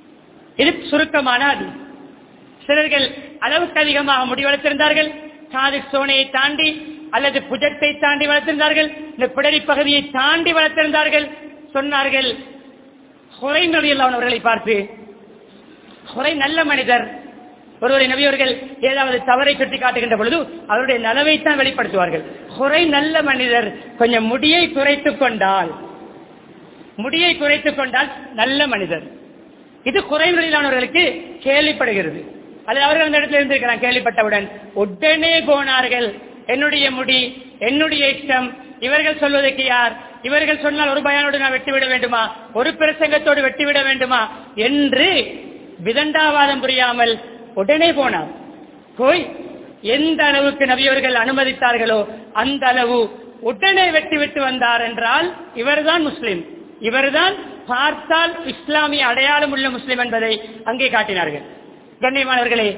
Speaker 1: இது சுருக்கமான ஹதீஸ். சிலர்கள் அளவுக்கு அதிகமாக முடி வளர்த்திருந்தார்கள், காது சோனையை தாண்டி அல்லது புஜத்தை தாண்டி வளர்த்திருந்தார்கள், இந்த பிடரி பகுதியை தாண்டி வளர்த்திருந்தார்கள். சொன்னார்கள் ஹுரைம் ரலியல்லாஹு அன்ஹு அவர்களை பார்த்து, ஹுரைம் நல்ல மனிதர். ஒருவரை நபியவர்கள் ஏதாவது தவறை சுட்டி காட்டுகின்ற பொழுது அவருடைய நலவைத்தான் வெளிப்படுத்துவார்கள். ஹுரைம் நல்ல மனிதர், கொஞ்சம் முடியை குறைத்துக் கொண்டால் நல்ல மனிதர். இது ஹுரைம் ரலியல்லாஹு அன்ஹு அவர்களுக்கு கேள்விப்படுகிறது. அல்லது அவர்கள் அந்த இடத்துல இருந்திருக்கிறார். கேள்விப்பட்டவுடன் உடனே போனார்கள், என்னுடைய முடி என்னுடைய இஷ்டம், இவர்கள் சொல்வதற்கு யார்? இவர்கள் சொன்னால் ஒரு பயானோடு நான் வெட்டிவிட வேண்டுமா, ஒரு பிரசங்கத்தோடு வெட்டிவிட வேண்டுமா என்று விதண்டாவாதம் புரியாமல் உடனே போனார். போய் எந்த அளவுக்கு நபியவர்கள் அனுமதித்தார்களோ அந்த அளவு உடனே வெட்டிவிட்டு வந்தார். என்றால் இவர்தான் முஸ்லிம், இவர்தான் பார்த்தால் இஸ்லாமிய அடையாளம் உள்ள முஸ்லிம் என்பதை அங்கே காட்டினார்கள். கண்ணியமானவர்களே,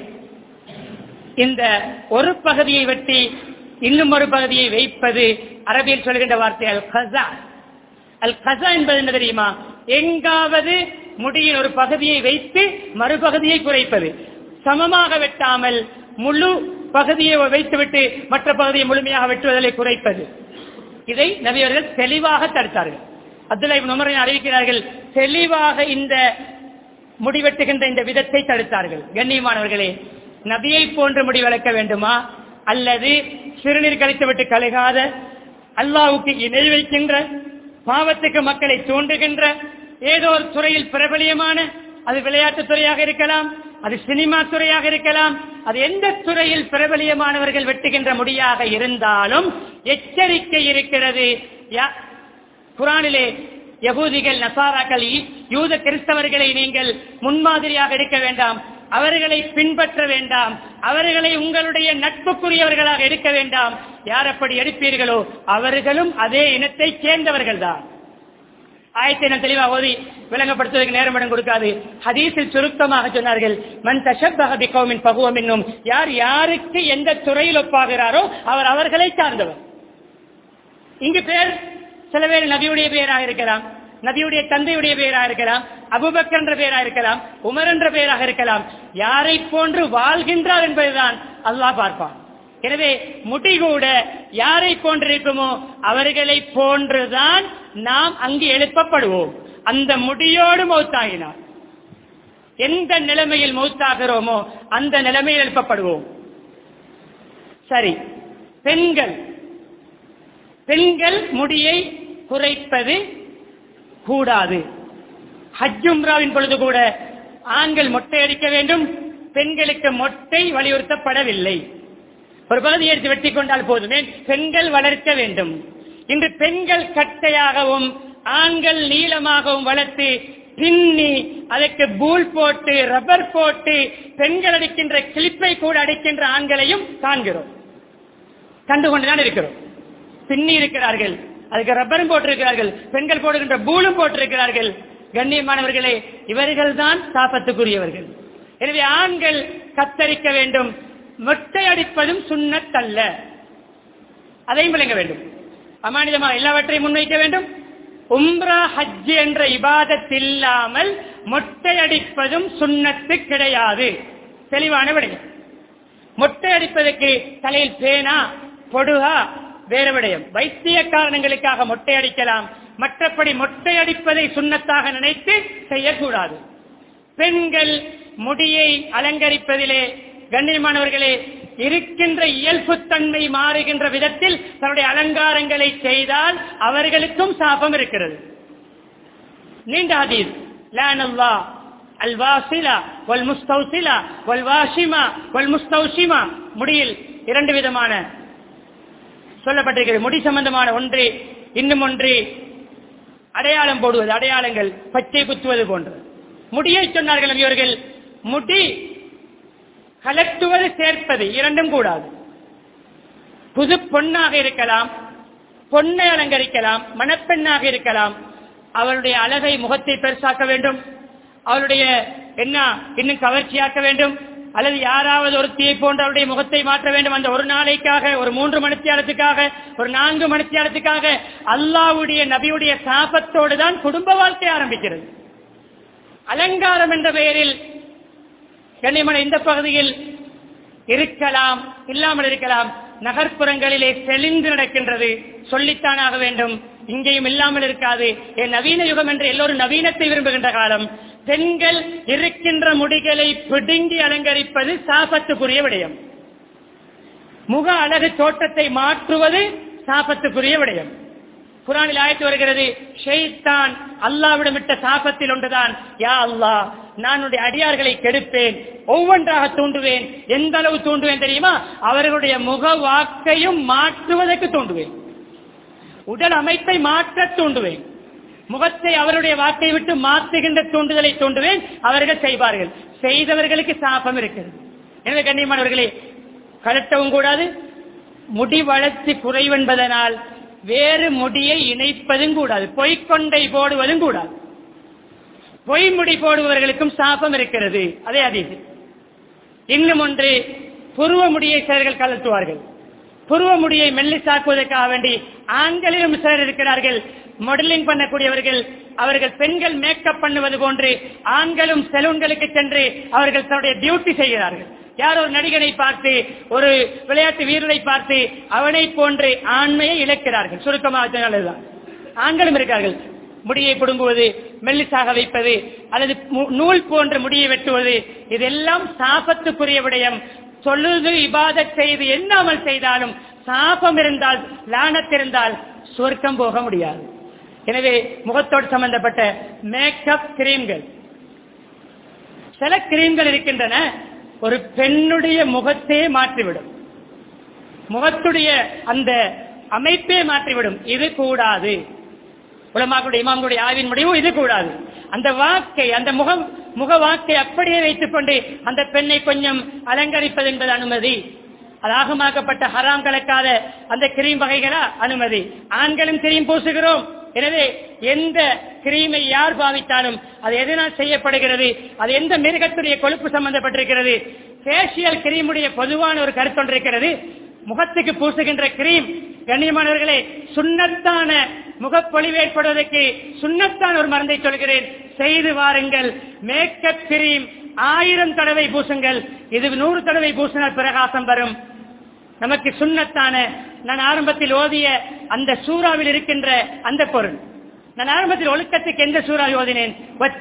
Speaker 1: இந்த ஒரு பகுதியை வெட்டி இன்னும் ஒரு பகுதியை வைப்பது அரபியில் சொல்கின்ற வார்த்தை அல் கஸா. அல் கஸா என்பது என்ன தெரியுமா? எங்காவது முடியின் ஒரு பகுதியை வைத்து மறுபகுதியை குறைப்பது. சமமாக வெட்டாமல் முழு பகுதியை வைத்துவிட்டு மற்ற பகுதியை முழுமையாக வெட்டுவதை குறைப்பது. இதை நபியவர்கள் தெளிவாக தடுத்தார்கள். அப்துல்லா இப்னு உமர் அறிவிக்கிறார்கள், தெளிவாக இந்த முடிவெட்டுகின்ற இந்த விதத்தை தடுத்தார்கள். கண்ணியமானவர்களே, நபியை போன்று முடி வளர்க்க வேண்டுமா, அல்லது சிறுநீர் கழித்துவிட்டு கலகாத, அல்லாஹ்வுக்கு இணை வைக்கின்ற, பாவத்துக்கு மக்களை தூண்டுகின்ற ஏதோ ஒரு துறையில் பிரபலியமான, அது விளையாட்டு துறையாக இருக்கலாம், அது சினிமா துறையாக இருக்கலாம், அது எந்த துறையில் பிரபலியமானவர்கள் வெட்டுகின்ற முடியாக இருந்தாலும் எச்சரிக்கை இருக்கிறது. குர்ஆனிலே யகூதிகள், நசாராக்கள், யூத கிறிஸ்தவர்களை நீங்கள் முன்மாதிரியாக எடுக்க வேண்டாம், அவர்களை பின்பற்ற வேண்டாம், அவர்களை உங்களுடைய நட்புக்குரியவர்களாக எடுக்க வேண்டாம். யார் அப்படி எடுப்பீர்களோ அவர்களும் அதே இனத்தை சேர்ந்தவர்கள் தான். ஆயத்தை நான் தெளிவாக ஓதி விளங்கப்படுத்துவதற்கு நேரம் இடம் கொடுக்காது. ஹதீஸில் சுருக்கமாக சொன்னார்கள், மன் தஷப்பஹ பிகௌமின் ஃபஹுவ மின்ஹும். யார் யாருக்கு எந்த துறையில் ஒப்பாகிறாரோ அவர் அவர்களை சார்ந்தவர். இங்கு பேர் சில பேர் நபியுடைய பெயராக இருக்கலாம், நபியுடைய தந்தையுடைய பெயராக இருக்கலாம், அபூபக்கர் என்ற பெயராக இருக்கலாம், உமர் என்ற பெயராக இருக்கலாம். யாரை போன்று வாழ்கின்றார் என்பதுதான் அல்லாஹ் பார்ப்பான். எனவே முடி கூட யாரை போன்றிருக்குமோ அவர்களை போன்றுதான் நாம் அங்கு எழுப்பப்படுவோம். அந்த முடியோடு மௌத்தாகினார் எந்த நிலைமையில் மௌத்தாகிறோமோ அந்த நிலைமையில் எழுப்பப்படுவோம். சரி, பெண்கள் முடியை குறைப்பது கூடாது. ஹஜ் உம்ராவின் பொழுது கூட ஆண்கள் மொட்டை அடிக்க வேண்டும், பெண்களுக்கு மொட்டை வலியுறுத்தப்படவில்லை. ஒரு பகுதியை எடுத்து வெட்டி கொண்டால் போதுமே, பெண்கள் வளர்க்க வேண்டும். இன்று பெண்கள் கட்டையாகவும் ஆண்கள் நீளமாகவும் வளர்த்து பின்னி அதற்கு பூல் போட்டு ரப்பர் போட்டு பெண்கள் அடிக்கின்ற கிளிப்பை கூட அடிக்கின்ற ஆண்களையும் காண்கிறோம், கண்டுகொண்டுதான் இருக்கிறோம். பின்னி இருக்கிறார்கள், அதுக்கு ரப்பரும் போட்டிருக்கிறார்கள், பெண்கள் போடுகின்ற பூலும் போட்டிருக்கிறார்கள். கண்ணியமானவர்களே, இவர்கள் தான் சாபத்துக்குரியவர்கள். எனவே ஆண்கள் கத்தரிக்க வேண்டும். மொட்டை அடிப்பதும் சுன்னத் அல்ல, அதையும் விளங்க வேண்டும். அமானிதமாக எல்லாவற்றையும் முன்வைக்க வேண்டும். உம்ரா ஹஜ் என்ற இபாதத் இல்லாமல் மொட்டை அடிப்பதும் சுன்னத்து கிடையாது. தெளிவான விடயம். மொட்டை அடிப்பதற்கு தலையில் பேனா பொடுகா வேறு விடயம். வைத்திய காரணங்களுக்காக மொட்டை அடிக்கலாம், மற்றபடி மொட்டை அடிப்பதை சுன்னத்தாக நினைத்து செய்யக்கூடாது. பெண்கள் முடியை அலங்கரிப்பதிலே கண்ணியமானவர்களே இருக்கின்ற இயல்புத்தன்மை மாறுகின்ற விதத்தில் தன்னுடைய அலங்காரங்களை செய்தால் அவர்களுக்கும் சாபம் இருக்கிறது. நீண்ட ஹதீஸ், லானல்லாஹ் அல்வாசிலா வல் முஸ்தௌசிலா வல் வாஷிமா வல் முஸ்தௌஷிமா. முடியில் இரண்டு விதமான சொல்லப்பட்டிருக்கிறது. முடி சம்பந்தமான ஒன்று, இன்னும் ஒன்று அடையாளம் போடுவது, அடையாளங்கள் பச்சை குத்துவது போன்று. முடியை சொன்னார்கள் இவர்கள், முடி கலட்டுவது சேர்ப்பது இரண்டும் கூடாது. புது பொன்னாக இருக்கலாம், பொன்னை அலங்கரிக்கலாம், மணப்பெண்ணாக இருக்கலாம், அவளுடைய அழகை முகத்தை பெருசாக்க வேண்டும், அவளுடைய என்ன இன்னும் கவர்ச்சியாக்க வேண்டும், அல்லது யாராவது ஒரு தீயை போன்ற அவருடைய முகத்தை மாற்ற வேண்டும். அந்த ஒரு நாளைக்காக, ஒரு 3 மணித்தியாலத்துக்காக, ஒரு 4 மணித்தியாலத்துக்காக அல்லாஹ்வுடைய நபியுடைய சாபத்தோடு தான் குடும்ப வாழ்க்கை ஆரம்பிக்கிறது. அலங்காரம் என்ற பெயரில் கண்ணியமான இந்த பகுதியில் இருக்கலாம், இல்லாமல் இருக்கலாம். நகர்ப்புறங்களிலே தெளிந்து நடக்கின்றது, சொல்லித்தானாக வேண்டும். இங்கேயும் இல்லாமல் இருக்காது. நவீன யுகம் என்று எல்லோரும் நவீனத்தை விரும்புகின்ற காலம். பெண்கள் இருக்கின்ற முடிகளை பிடுங்கி அலங்கரிப்பது சாபத்துக்குரிய விடயம். முக அழகு தோட்டத்தை மாற்றுவது சாபத்துக்குரிய விடயம். குர்ஆனில் ஆயத்து வருகிறது, ஷைத்தான் அல்லாஹ்விடம் விட்ட சாபத்தில் ஒன்றுதான், யா அல்லாஹ், நான் உன்னுடைய அடியார்களை கெடுப்பேன், ஒவ்வொன்றாக தூண்டுவேன். எந்த அளவு தூண்டுவேன் தெரியுமா? அவர்களுடைய முக வாக்கையும் மாற்றுவதற்கு தூண்டுவேன், உடல் அமைப்பை மாற்ற தூண்டுவேன், முகத்தை அவருடைய வாக்கை விட்டு மாற்றுகின்ற தூண்டுதலை தூண்டுவேன். அவர்கள் செய்வார்கள். செய்தவர்களுக்கு சாபம் இருக்கிறது. எனவே கண்ணியமானவர்களே, கலட்டவும் கூடாது. முடி வளர்ச்சி குறைவென்பதனால் வேறு முடியை இணைப்பதும் கூடாது. பொய்க்கொண்டை போடுவதும் கூடாது. பொய் முடி போடுபவர்களுக்கும் சாபம் இருக்கிறது. அதே அதீது. இன்னும் ஒன்று, புருவ முடியை சிலர்கள் கலத்துவார்கள். புருவ முடியை மெல்லிசாக்குவதற்காக வேண்டி ஆண்களிலும் சிலர் இருக்கிறார்கள், மாடலிங் பண்ணக்கூடியவர்கள். அவர்கள் பெண்கள் மேக்கப் பண்ணுவது போன்று ஆண்களும் செலூன்களுக்கு சென்று அவர்கள் தன்னுடைய டியூட்டி செய்கிறார்கள். யார் ஒரு நடிகனை பார்த்து, ஒரு விளையாட்டு வீரரை பார்த்து அவனை போன்று ஆண்மையை இழக்கிறார்கள். சுருக்கமாக ஆண்களும் இருக்கார்கள். முடியை புடுங்குவது, மெல்லிசாக வைப்பது, அல்லது நூல் போன்ற முடியை வெட்டுவது, இதெல்லாம் சாபத்துக்குரிய விடயம். தொழுது இபாதத் செய்து எண்ணாமல் செய்தாலும் சாபம் இருந்தால், லானத் இருந்தால் சுவர்க்கம் போக முடியாது. எனவே முகத்தோடு சம்பந்தப்பட்ட மேக்கப் கிரீம்கள், சில கிரீம்கள் இருக்கின்றன, ஒரு பெண்ணுடைய முகத்தையே மாற்றிவிடும், முகத்துடைய அந்த அமைப்பே மாற்றிவிடும். இது கூடாது. உலமாக்களுடைய இமாம்களுடைய ஆய்வின் முடிவு இது கூடாது. அந்த வாக்கை, அந்த முக வாக்கை அப்படியே வைத்துக் கொண்டு அந்த பெண்ணை கொஞ்சம் அலங்கரிப்பது என்பது அனுமதி. அது ஆகமாக்கப்பட்ட ஹராம் கலக்காத அந்த கிரீம் வகைகளா அனுமதி. ஆண்களும் கிரீம் பூசுகிறோம். எனவே எந்த கிரீமை யார் பாவித்தாலும் அது எதனால் செய்யப்படுகிறது, அது எந்த மிருகத்துடைய கொழுப்பு சம்பந்தப்பட்டிருக்கிறது. ஃபேஷியல் கிரீமுடைய பொதுவான ஒரு கருத்தொன்று இருக்கிறது. முகத்துக்கு பூசுகின்ற கிரீம், கண்ணியமானவர்களே, சுன்னத்தான முகப்பொழிவு ஏற்படுவதற்கு சுன்னத்தான ஒரு மருந்தை சொல்கிறேன், செய்து வாருங்கள். மேக்கப் கிரீம் 1000 தடவை பூசுங்கள். இது 100 தடவை பூசினால் பிரகாசம் வரும். நமக்கு சுன்னத்தான, நான் ஆரம்பத்தில் ஓதிய அந்த சூறாவில் இருக்கின்ற அந்த பொருள். நான் ஆரம்பத்தில் ஒழுக்கத்துக்கு எந்த சூறாவை ஓதினேன்?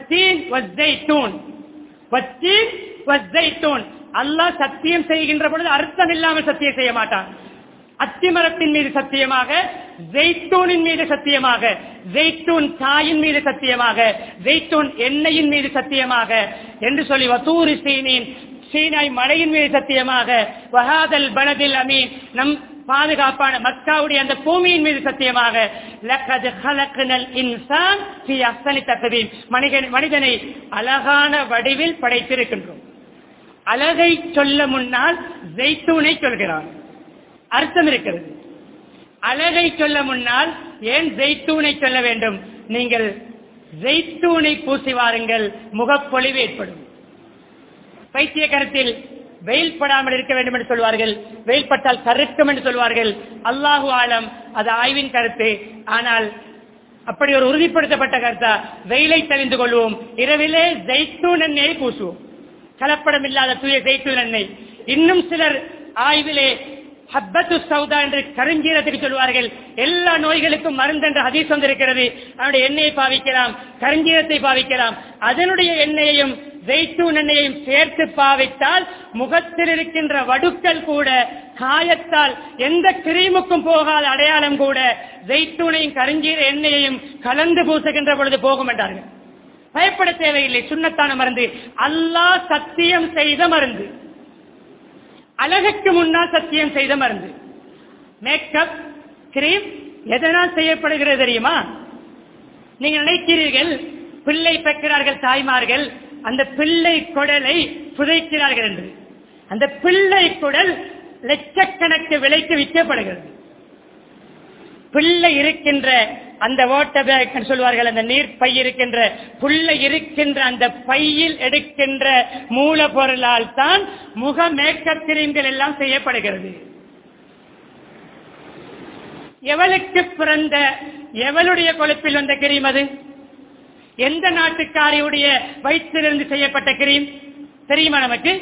Speaker 1: அல்லாஹ் சத்தியம் செய்கின்ற பொழுது அர்த்தம் இல்லாமல் சத்தியம் செய்ய மாட்டான். அத்திமரத்தின் மீது சத்தியமாக, ஜெய்தூனின் மீது சத்தியமாக, ஜெய்தூன் காயின் மீது சத்தியமாக, ஜெய்தூன் எண்ணெயின் மீது சத்தியமாக என்று சொல்லி, வதூரி சீனின், சீனாய் மலையின் மீது சத்தியமாக, வஹாதல் பலதில் அமீன், நம் பாதுகாப்பான மக்காவுடைய அந்த பூமியின் மீது சத்தியமாக, லக்கத் ஹலக்னல் இன்சான் ஃபீ அஹ்ஸனி தக்வீம், மனிதனை அழகான வடிவில் படைத்திருக்கின்றோம். அழகை சொல்ல முன்னால் ஜெய்தூனை சொல்கிறான், அர்த்தம் இருக்கிறது. அழகை சொல்ல முன்னால் ஏன் ஜெய்தூனை சொல்ல வேண்டும்? நீங்கள் ஜெய்தூனை பூசி வாருங்கள், முகப்பொழிவு ஏற்படும். பைத்திய கருத்தில் வெயில் படாமல் இருக்க வேண்டும் என்று சொல்வார்கள், வெயில் பட்டால் கருக்கும் என்று சொல்வார்கள். அல்லாஹு ஆலம், அது ஆய்வின் கருத்து. ஆனால் அப்படி ஒரு உறுதிப்படுத்தப்பட்ட கருத்தா? வெயிலை தெரிந்து கொள்வோம், இரவிலே ஜெய்தூன் எண்ணெயை பூசுவோம், கலப்படம் இல்லாத தூய ஜெய்தூன் எண்ணெய். இன்னும் சிலர் ஆய்விலே ஹப்பத்து சௌதா என்று கருஞ்சீரத்துக்கு சொல்வார்கள். எல்லா நோய்களுக்கும் மருந்து என்ற ஹதீஸ் வந்திருக்கிறது. அதனுடைய எண்ணெயை பாவிக்கலாம், கருஞ்சீரத்தை பாவிக்கலாம். அதனுடைய எண்ணெயையும் ஜெய்தூன் எண்ணெயையும் சேர்த்து பாவித்தால் முகத்தில் இருக்கின்ற வடுக்கள் கூட, காயத்தால் எந்த கிரீமுக்கும் போகாத அடையாளம் கூட ஜெய்தூனையும் கருஞ்சீர எண்ணெயையும் கலந்து பூசுகின்ற பொழுது போகும் என்றார்கள். பயப்பட தேவையில்லை. சுன்னத்தான மருந்து, அல்லாஹ் சத்தியம் செய்த மருந்து, அழகுக்கு முன்னால் சத்தியம் செய்த மருந்து. மேக்கப் கிரீம் எதனால் செய்யப்படுகிறது தெரியுமா? நீங்கள் நினைக்கிறீர்கள் பிள்ளை பெற்கிறார்கள் தாய்மார்கள், அந்த பிள்ளை குடலை புதைக்கிறார்கள் என்று. அந்த பிள்ளை குடல் லட்சக்கணக்கு விலைக்கு விற்கப்படுகிறது. பிள்ளை இருக்கின்ற அந்த வாட்டர் பேக் சொல்வார்கள், அந்த நீர் பை இருக்கின்ற, பிள்ளை இருக்கின்ற அந்த பையில் எடுக்கின்ற மூலப்பொருளால் தான் முக மேக்கப் கிரீம்கள் எல்லாம் செய்யப்படுகிறது. எவளுக்கு பிறந்த, எவளுடைய கொழுப்பில் வந்த கிரீம் அது? எந்த நாட்டுக்காரியுடைய வயிற்றிலிருந்து செய்யப்பட்ட கிரீம்? தெரியுமா நமக்கு?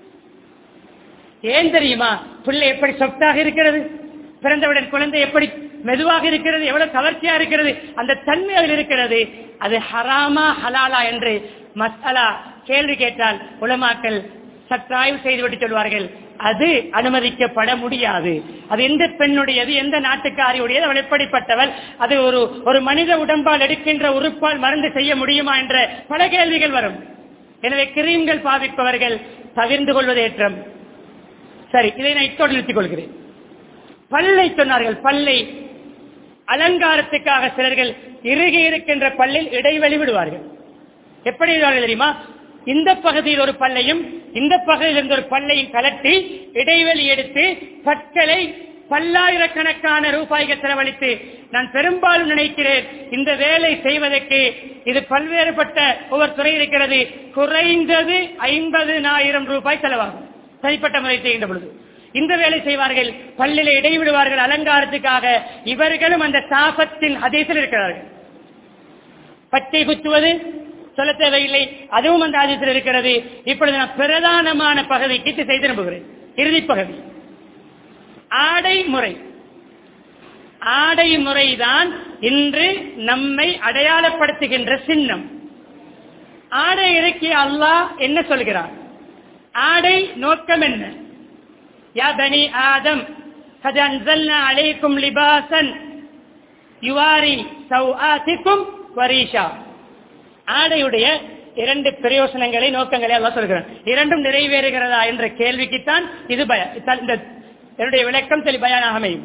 Speaker 1: ஏன் தெரியுமா? பிள்ளை எப்படி சொத்தாக இருக்கிறது, பிறந்தவுடன் குழந்தை எப்படி மெதுவாக இருக்கிறது, எவ்வளவு கவர்ச்சியா இருக்கிறது, அந்த தன்மை அதில் இருக்கிறது. அது ஹராமா ஹலாலா என்று மசாலா கேள்வி கேட்டால் உலமாக்கள் சற்றாய்வு செய்துவிட்டு சொல்வார்கள், அது அனுமதிக்கப்பட முடியாது. அது எந்த பெண்ணுடையது, எந்த நாட்டுக்காரியுடையது, அவள் எப்படிப்பட்டவள், அது ஒரு மனித உடம்பால் எடுக்கின்ற உறுப்பால் மருந்து செய்ய முடியுமா என்ற பல கேள்விகள் வரும். எனவே கிரீம்கள் பாவிப்பவர்கள் தவிர்ந்து கொள்வது ஏற்றம். சரி, இதை நான் இத்தோடு நிறுத்திக் கொள்கிறேன். பல்லை சொன்னார்கள். பல்லை அலங்காரத்துக்காக சிலர்கள் இறுகி இருக்கின்ற பல்லில் இடைவெளி விடுவார்கள். எப்படி விடுவார்கள் தெரியுமா? இந்த பகுதியில் ஒரு பல்லையும் இந்த பகுதியில் இருந்த ஒரு பல்லையும் கலட்டி இடைவெளி எடுத்து பற்களை பல்லாயிரக்கணக்கான ரூபாய்கள் செலவழித்து, நான் பெரும்பாலும் நினைக்கிறேன் இந்த வேலை செய்வதற்கு இது பல்வேறுபட்ட ஒவ்வொரு துறை இருக்கிறது, குறைந்தது 50,000 ரூபாய் செலவாகும் தனிப்பட்ட முறை செய்கின்ற பொழுது. இந்த வேலை செய்வார்கள், பல்லிலே இடைவிடுவார்கள் அலங்காரத்துக்காக. இவர்களும் அந்த சாபத்தின் ஹதீஸில் இருக்கிறார்கள். பச்சை குத்துவது சொல்ல தேவையில்லை, அதுவும் அந்த ஹதீஸில் இருக்கிறது. இப்பொழுது நான் பிரதானமான பகுதிக்கு செய்து நம்புகிறேன். இறுதி பகுதி ஆடை முறை. ஆடை முறைதான் இன்று நம்மை அடையாளப்படுத்துகின்ற சின்னம். ஆடை இறக்கிய அல்லாஹ் என்ன சொல்கிறார்? ஆடை நோக்கம் என்ன? யா பனி ஆதம் قد انزلنا عليكم لباسا يواري سوآتكم وريشا. ஆடையுடைய 2 பிரயோசனங்களை நோக்கங்களை அல்லாஹ் சொல்கிறார். இரண்டும் நிறைவேறுகிறதா என்ற கேள்விக்குத்தான் இது என்னுடைய விளக்கம் தெளிவாக அமையும்.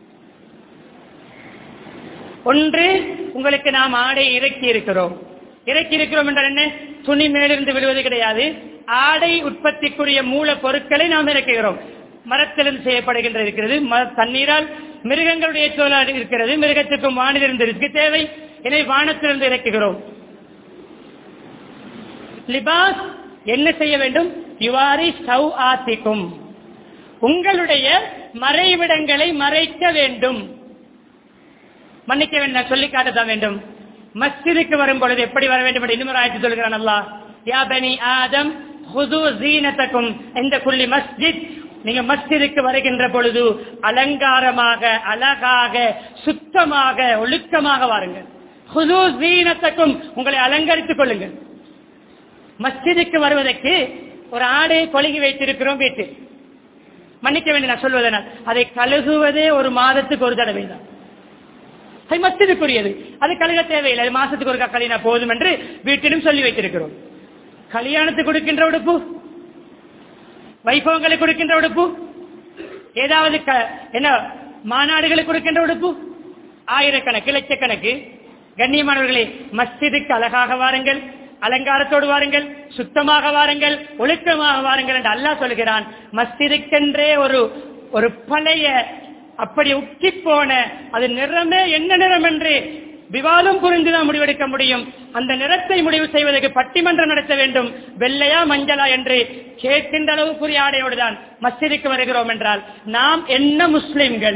Speaker 1: ஒன்று, உங்களுக்கு நாம் ஆடை இறக்கி இருக்கிறோம். இறக்கி இருக்கிறோம் என்றால் என்ன? துணி மேலிருந்து விடுவது கிடையாது. ஆடை உற்பத்திக்குரிய மூல பொருட்களை நாம் இறக்குகிறோம். மரத்திலிருந்து செய்யப்படுகின்ற இருக்கிறது, தண்ணீரால் மிருகங்களுடைய தோலால் இருக்கிறது, மிருகத்துக்கும் வானிலிருந்து தேவை, எனவே வானத்திலிருந்து இறக்குகிறோம். லிபாஸ் என்ன செய்ய வேண்டும்? யுவாரி சௌஆத்திக்கும், உங்களுடைய மறைவிடங்களை மறைக்க வேண்டும். மன்னிக்க வேண்டும், சொல்லி காட்டத்தான் வேண்டும். மஸ்ஜிதுக்கு வரும் பொழுது எப்படி வர வேண்டும் என்று இன்னொரு ஆயத்தில் சொல்கிறான் அல்லாஹ், யா பனி ஆதம் ஹுது ஸீனத்தக்கும் இன்த குல்லி மஸ்ஜித். நீங்க மஸ்ஜிதுக்கு வருகின்ற பொழுது அலங்காரமாக, அழகாக, சுத்தமாக, ஒழுக்கமாக வாருங்கள். ஹுது ஸீனத்தக்கும், உங்களை அலங்கரித்துக் கொள்ளுங்கள். மஸ்ஜிதுக்கு வருவதற்கு ஒரு ஆடையை கொழுகி வைத்திருக்கிறோம் வீட்டில். மன்னிக்க வேண்டும் நான் சொல்வதனால், அதை கழுகுவதே ஒரு மாதத்துக்கு ஒரு தடவை தான். அது மஸ்ஜிதுக்குரியது, அது கழுக தேவையில்லை, அது மாசத்துக்கு ஒரு கழினா போதும் என்று வீட்டிலும் சொல்லி வைத்திருக்கிறோம். கல்யாணத்துக்கு கொடுக்கின்ற உடுப்பு, வைபவங்களுக்கு கொடுக்கின்ற உடுப்பு, ஏதாவது என்ன மாநாடுகளுக்கு கொடுக்கின்ற உடுப்பு, ஆயிரக்கணக்கு லட்சக்கணக்கு. கண்ணியமானவர்களே, மஸ்ஜிதுக்கு அழகாக வாருங்கள், அலங்காரத்தோடு வாருங்கள், சுத்தமாக வாருங்கள், ஒழுக்கமாக வாருங்கள் என்று அல்லாஹ் சொல்கிறான். மஸ்ஜிதுக்கென்றே ஒரு பழைய அப்படி உக்கி போன, அது நிறமே என்ன நிறம் என்று விவாதம் புரிந்துதான் முடிவெடுக்க முடியும். அந்த நிறத்தை முடிவு செய்வதற்கு பட்டிமன்றம் நடத்த வேண்டும். வெள்ளையா மஞ்சளா என்று கேட்கின்ற அளவுக்குரிய ஆடையோடு தான் மஸ்ஜிதுக்கு வருகிறோம் என்றால் நாம் என்ன முஸ்லிம்கள்?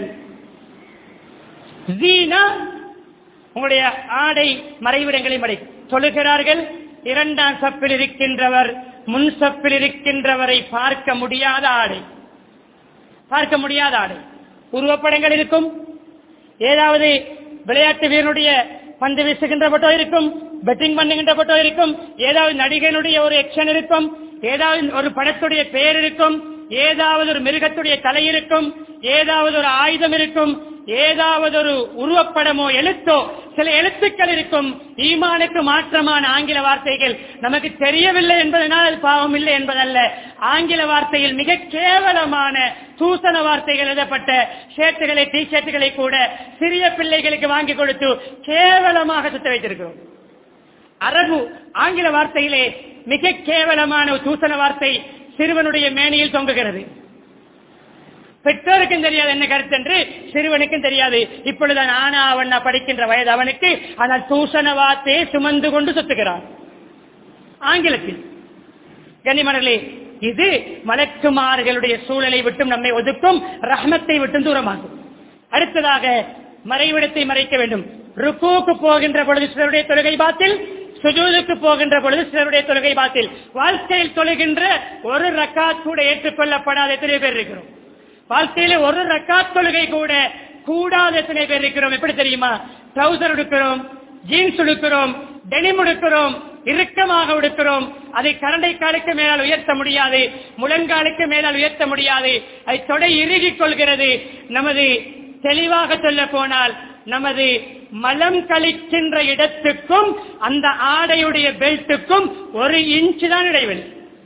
Speaker 1: உங்களுடைய ஆடை மறைவிடங்களை மறை சொல்லுகிறார்கள். 2ஆம் சப்பில் இருக்கின்றவர் முன் சப்பில் இருக்கின்றவரை பார்க்க முடியாத ஆடை, பார்க்க முடியாத ஆடை. உருவப்படங்கள் இருக்கும், ஏதாவது விளையாட்டு வீரனுடைய பந்து வீசுகின்ற போட்டோ இருக்கும், பெட்டிங் பண்ணுகின்ற போட்டோ இருக்கும், ஏதாவது நடிகனுடைய ஒரு எக்ஷன் இருக்கும், ஏதாவது ஒரு படத்துடைய பெயர் இருக்கும், ஏதாவது ஒரு மிருகத்துடைய தலை இருக்கும், ஏதாவது ஒரு ஆயுதம் இருக்கும், ஏதாவது ஒரு உருவப்படமோ எழுத்தோ சில எழுத்துக்கள் இருக்கும். ஈமானுக்கு மாற்றமான ஆங்கில வார்த்தைகள் நமக்கு தெரியவில்லை என்பதனால் அது பாவம் இல்லை என்பதல்ல. ஆங்கில வார்த்தையில் மிக கேவலமான தூசண வார்த்தைகள் எழுதப்பட்ட ஷர்ட்டுகளை, டி ஷர்ட்டுகளை கூட சிறிய பிள்ளைகளுக்கு வாங்கி கொடுத்து கேவலமாக சுத்த வைத்திருக்கிறோம். அரபு ஆங்கில வார்த்தையிலே மிக கேவலமான தூசண வார்த்தை சிறுவனுடைய மேனியில் தொங்குகிறது. பெற்றோருக்கும் தெரியாது என்ன கருத்து என்று, சிறுவனுக்கும் தெரியாது. இப்பொழுது ஆனா அவனா படிக்கின்ற வயது அவனுக்கு, ஆனால் தூஷண வார்த்தையை சுமந்து கொண்டு சுத்துகிறான் ஆங்கிலத்தில். கண்ணியமானவர்களே, இது மலக்குமார்களுடைய சூழலை விட்டும் நம்மை ஒதுக்கும், ரஹ்மத்தை விட்டும் தூரமாகும். அடுத்ததாக மறைவிடத்தை மறைக்க வேண்டும். ருக்கூக்கு போகின்ற பொழுது சிலருடைய தொழுகை பாத்தில், சுஜூதுக்கு போகின்ற பொழுது சிலருடைய தொழுகை பாத்தில். வாழ்க்கையில் தொழுகின்ற ஒரு ரக்காத் கூட ஏற்றுக்கொள்ளப்படாத எத்தனை பேர் இருக்கிறோம்? வாழ்க்கையில ஒரு ரக்காத் தொழுகை கூட கூடாத எத்தனை பேர் இருக்கிறோம்? எப்படி தெரியுமா? ட்ரவுசர் உடுக்கிறோம், ஜீன்ஸ் உடுக்கிறோம், டெனிம் உடுக்கிறோம், இறுக்கமாக உடுக்கிறோம். அதை கரண்டை காலுக்கு மேலால் உயர்த்த முடியாது, முழங்காலுக்கு மேலால் உயர்த்த முடியாது, அதை தொடை இறுகிக் கொள்கிறது. நமது தெளிவாக சொல்ல போனால் நமது மலம் கழிக்கின்ற இடத்துக்கும் அந்த ஆடையுடைய பெல்ட்டுக்கும் 1 இன்ச் தான் இடைவெளி.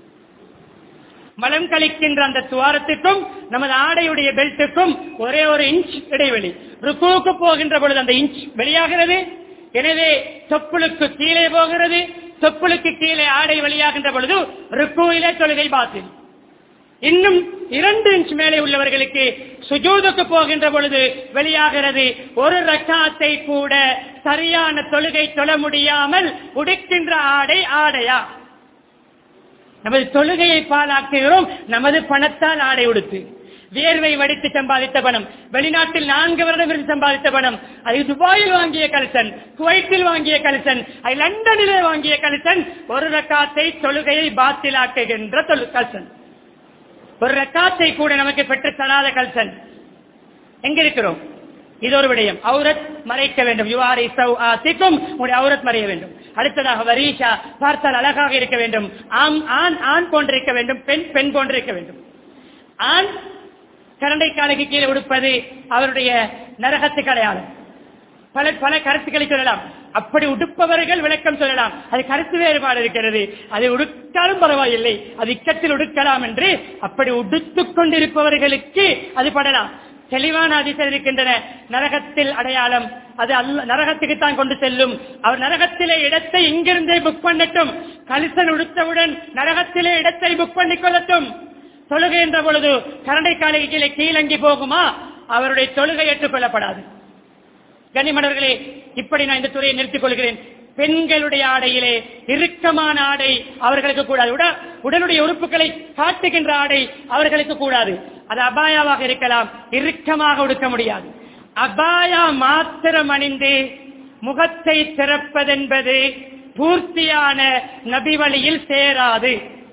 Speaker 1: மலம் கழிக்கின்ற அந்த துவாரத்துக்கும் நமது ஆடையுடைய பெல்ட்டுக்கும் ஒரே 1 இன்ச் இடைவெளி. ருக்குவுக்கு போகின்ற பொழுது அந்த இன்ச் வெளியாகிறது. எனவே தொப்புளுக்கு கீழே போகிறது. தொப்புளுக்கு கீழே ஆடை வெளியாகின்ற பொழுது ருக்குவிலே தொழுகை பாத்தில். இன்னும் 2 இன்ச் மேலே உள்ளவர்களுக்கு சுஜூதுக்கு போகின்ற பொழுது வெளியாகிறது. ஒரு ரக்காத்தை கூட சரியான தொழுகை தொழ முடியாமல் உடுக்கின்ற ஆடை ஆடையா? நமது தொழுகையை பாழாக்குகிறோம். நமது பணத்தால் ஆடை உடுத்து, வியர்வை வடித்து சம்பாதித்த பணம், வெளிநாட்டில் 4 வருடம் இருந்து சம்பாதித்த பணம், அது துபாயில் வாங்கிய கல்சன், குவைத்தில் வாங்கிய கல்சன், அது லண்டனிலே வாங்கிய கல்சன், ஒரு ரக்காத்தை தொழுகையை பாத்திலாக்குகின்ற கல்சன், ஒரு ரக்காத்தை கூட நமக்கு பெற்று தராத கல்சன். எங்க இருக்கிறோம்? இது ஒரு விடயம். அவுரத் மறைக்க வேண்டும். யுவாரி சௌஆத்திக்கும், உங்களுடைய அவுரத் மறைய வேண்டும். அடுத்ததாக வரீஷா, பார்த்தால் அழகாக இருக்க வேண்டும். ஆண் ஆண் போன்றிருக்க வேண்டும், பெண் பெண் போன்றிருக்க வேண்டும். ஆண் கரண்டை காலுக்கு கீழே உடுப்பது அவருடைய நரகத்துக்கு அடையாளம். பல கருத்துக்களை சொல்லலாம். அப்படி உடுப்பவர்கள் விளக்கம் சொல்லலாம். அது கருத்து வேறுபாடு இருக்கிறது. அதை உடுத்தாலும் பரவாயில்லை, அது இக்கத்தில் உடுக்கலாம் என்று அப்படி உடுத்துக் கொண்டிருப்பவர்களுக்கு அது படலாம். தெளிவான அதிசயம் இருக்கின்றன. நரகத்தில் அடையாளம் அது நரகத்துக்கு தான் கொண்டு செல்லும். அவர் நரகத்திலே இடத்தை இங்கிருந்தே புக் பண்ணட்டும். கலிசன் உடுத்தவுடன் நரகத்திலே இடத்தை புக் பண்ணிக் கொள்ளட்டும். தொழுகை என்ற பொழுது கரண்டை காலுக்கு கீழே கீழங்கி போகுமா? அவருடைய தொழுகை ஏற்றுக்கொள்ளப்படாது. கண்ணியமானவர்களே, இப்படி நான் இந்த துறையை நிறுத்திக் கொள்கிறேன். பெண்களுடைய ஆடையிலே இறுக்கமான ஆடை அவர்களுக்கு கூடாது. உடலுடைய உறுப்புகளை காட்டுகின்ற ஆடை அவர்களுக்கு கூடாது. அது அபாயாவாக இருக்கலாம், இறுக்கமாக உடுக்க முடியாது. அபாயா மாத்திரம் அணிந்து முகத்தை திறப்பதென்பது பூர்த்தியான நபி வழியில் சேராது.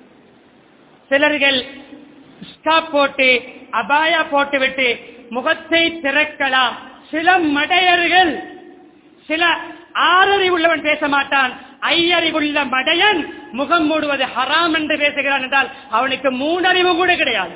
Speaker 1: சிலர்கள் ஸ்காப் போட்டு அபாயா போட்டுவிட்டு முகத்தை திறக்கலாம். சில மடையர்கள், சில ஆறறிவுள்ளவன் பேச மாட்டான், ஐயறிவுள்ள மடையன் முகம் மூடுவது ஹராம் என்று பேசுகிறான் என்றால் அவனுக்கு 3 அறிவு கூட கிடையாது.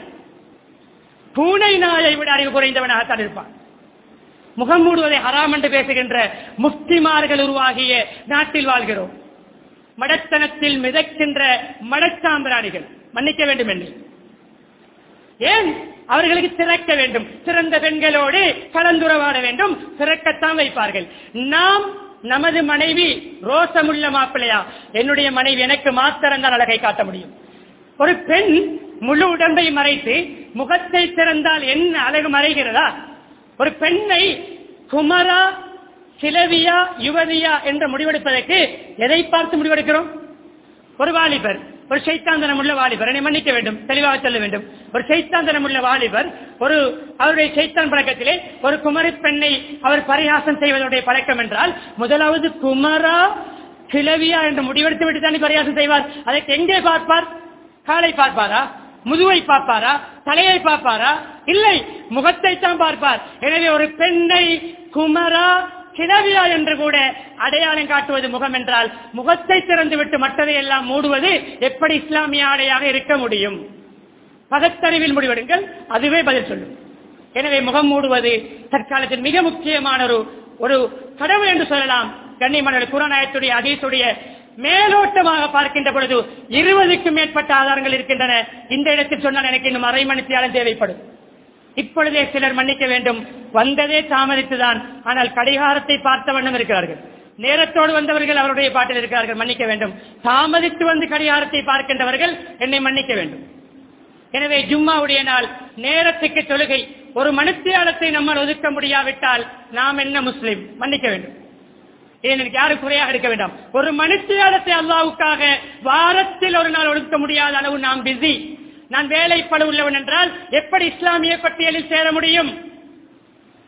Speaker 1: பூனை நாயை விட அறிவு குறைந்தவனாகத்தான் இருப்பான். முகம் மூடுவதை ஹராம் என்று பேசுகின்ற முஃப்திமார்கள் உருவாகிய நாட்டில் வாழ்கிறோம். மடத்தனத்தில் மிதக்கின்ற மடச்சாம்பிராணிகள், மன்னிக்க வேண்டும் என்று. ஏன் அவர்களுக்கு திறக்க வேண்டும்? சிறந்த பெண்களோடு கலந்துரவாட வேண்டும், திறக்கத்தான் வைப்பார்கள். நாம் நமது மனைவி ரோசமுள்ள மாப்பிள்ளையா? என்னுடைய மனைவி எனக்கு மாத்திரம் தான் அழகை காட்ட முடியும். ஒரு பெண் முழு உடம்பை மறைத்து முகத்தை திறந்தால் என்ன அழகு மறைகிறதா? ஒரு பெண்ணை குமரா, கிழவியா, யுவதியா என்று முடிவெடுப்பதற்கு எதை பார்த்து முடிவெடுக்கிறோம்? ஒரு வாலிபர், ஒரு சைத்தாந்தனம் உள்ள வாலிபர், என்னை மன்னிக்க வேண்டும், தெளிவாக சொல்ல வேண்டும். ஒரு சைத்தாந்தனம் உள்ள வாலிபர் அவருடைய சைத்தான் பழக்கத்திலே ஒரு குமரி பெண்ணை அவர் பரிகாசம் செய்வதனுடைய பழக்கம் என்றால் முதலாவது குமரா கிழவியா என்று முடிவெடுத்து விட்டு தானே பரிகாசம் செய்வார். அதற்கு எங்கே பார்ப்பார்? காலை பார்ப்பாரா? முதுவை பார்ப்பாரா? தலையை பார்ப்பாரா? இல்லை, முகத்தை தான் பார்ப்பார். எனவே ஒரு பெண்ணை குமரா கிழவியா என்று கூட அடையாளம் காட்டுவது முகம் என்றால் முகத்தை திறந்து விட்டு மற்றதை எல்லாம் மூடுவது எப்படி இஸ்லாமிய ஆடையாக இருக்க முடியும்? பகத்தறிவில் முடிவெடுங்கள், அதுவே பதில் சொல்லும். எனவே முகம் மூடுவது தற்காலத்தில் மிக முக்கியமான ஒரு கடவுள் என்று சொல்லலாம். கண்ணியமான குர்ஆன் ஆயத்துடைய ஹதீஸுடைய மேலோட்டமாக பார்க்கின்ற பொழுது 20க்கும் மேற்பட்ட ஆதாரங்கள் இருக்கின்றன. இந்த இடத்தில் சொன்னால் எனக்கு இன்னும் அரை மணித்தியாலம் தேவைப்படும். இப்பொழுதே சிலர் மன்னிக்க வேண்டும், வந்ததே தாமதித்துதான், ஆனால் கடிகாரத்தை பார்த்த வண்ணம் இருக்கிறார்கள். நேரத்தோடு வந்தவர்கள் அவருடைய பாட்டில் இருக்கிறார்கள், மன்னிக்க வேண்டும். தாமதித்து வந்து கடிகாரத்தை பார்க்கின்றவர்கள் என்னை மன்னிக்க வேண்டும். எனவே ஜும்மாவுடைய நாள் நேரத்துக்கு தொழுகை ஒரு மணித்தியாலத்தை நம்மால் ஒதுக்க முடியாவிட்டால் நாம் என்ன முஸ்லிம்? மன்னிக்க வேண்டும். எனக்கு யாரும் குறையாக இருக்க வேண்டாம். ஒரு மணித்தியாலத்தை அல்லாஹ்வுக்காக வாரத்தில் ஒரு நாள் ஒதுக்க முடியாத அளவு நாம் பிஸி, நான் வேலைப்பட உள்ளவன் என்றால் எப்படி இஸ்லாமிய பட்டியலில் சேர முடியும்?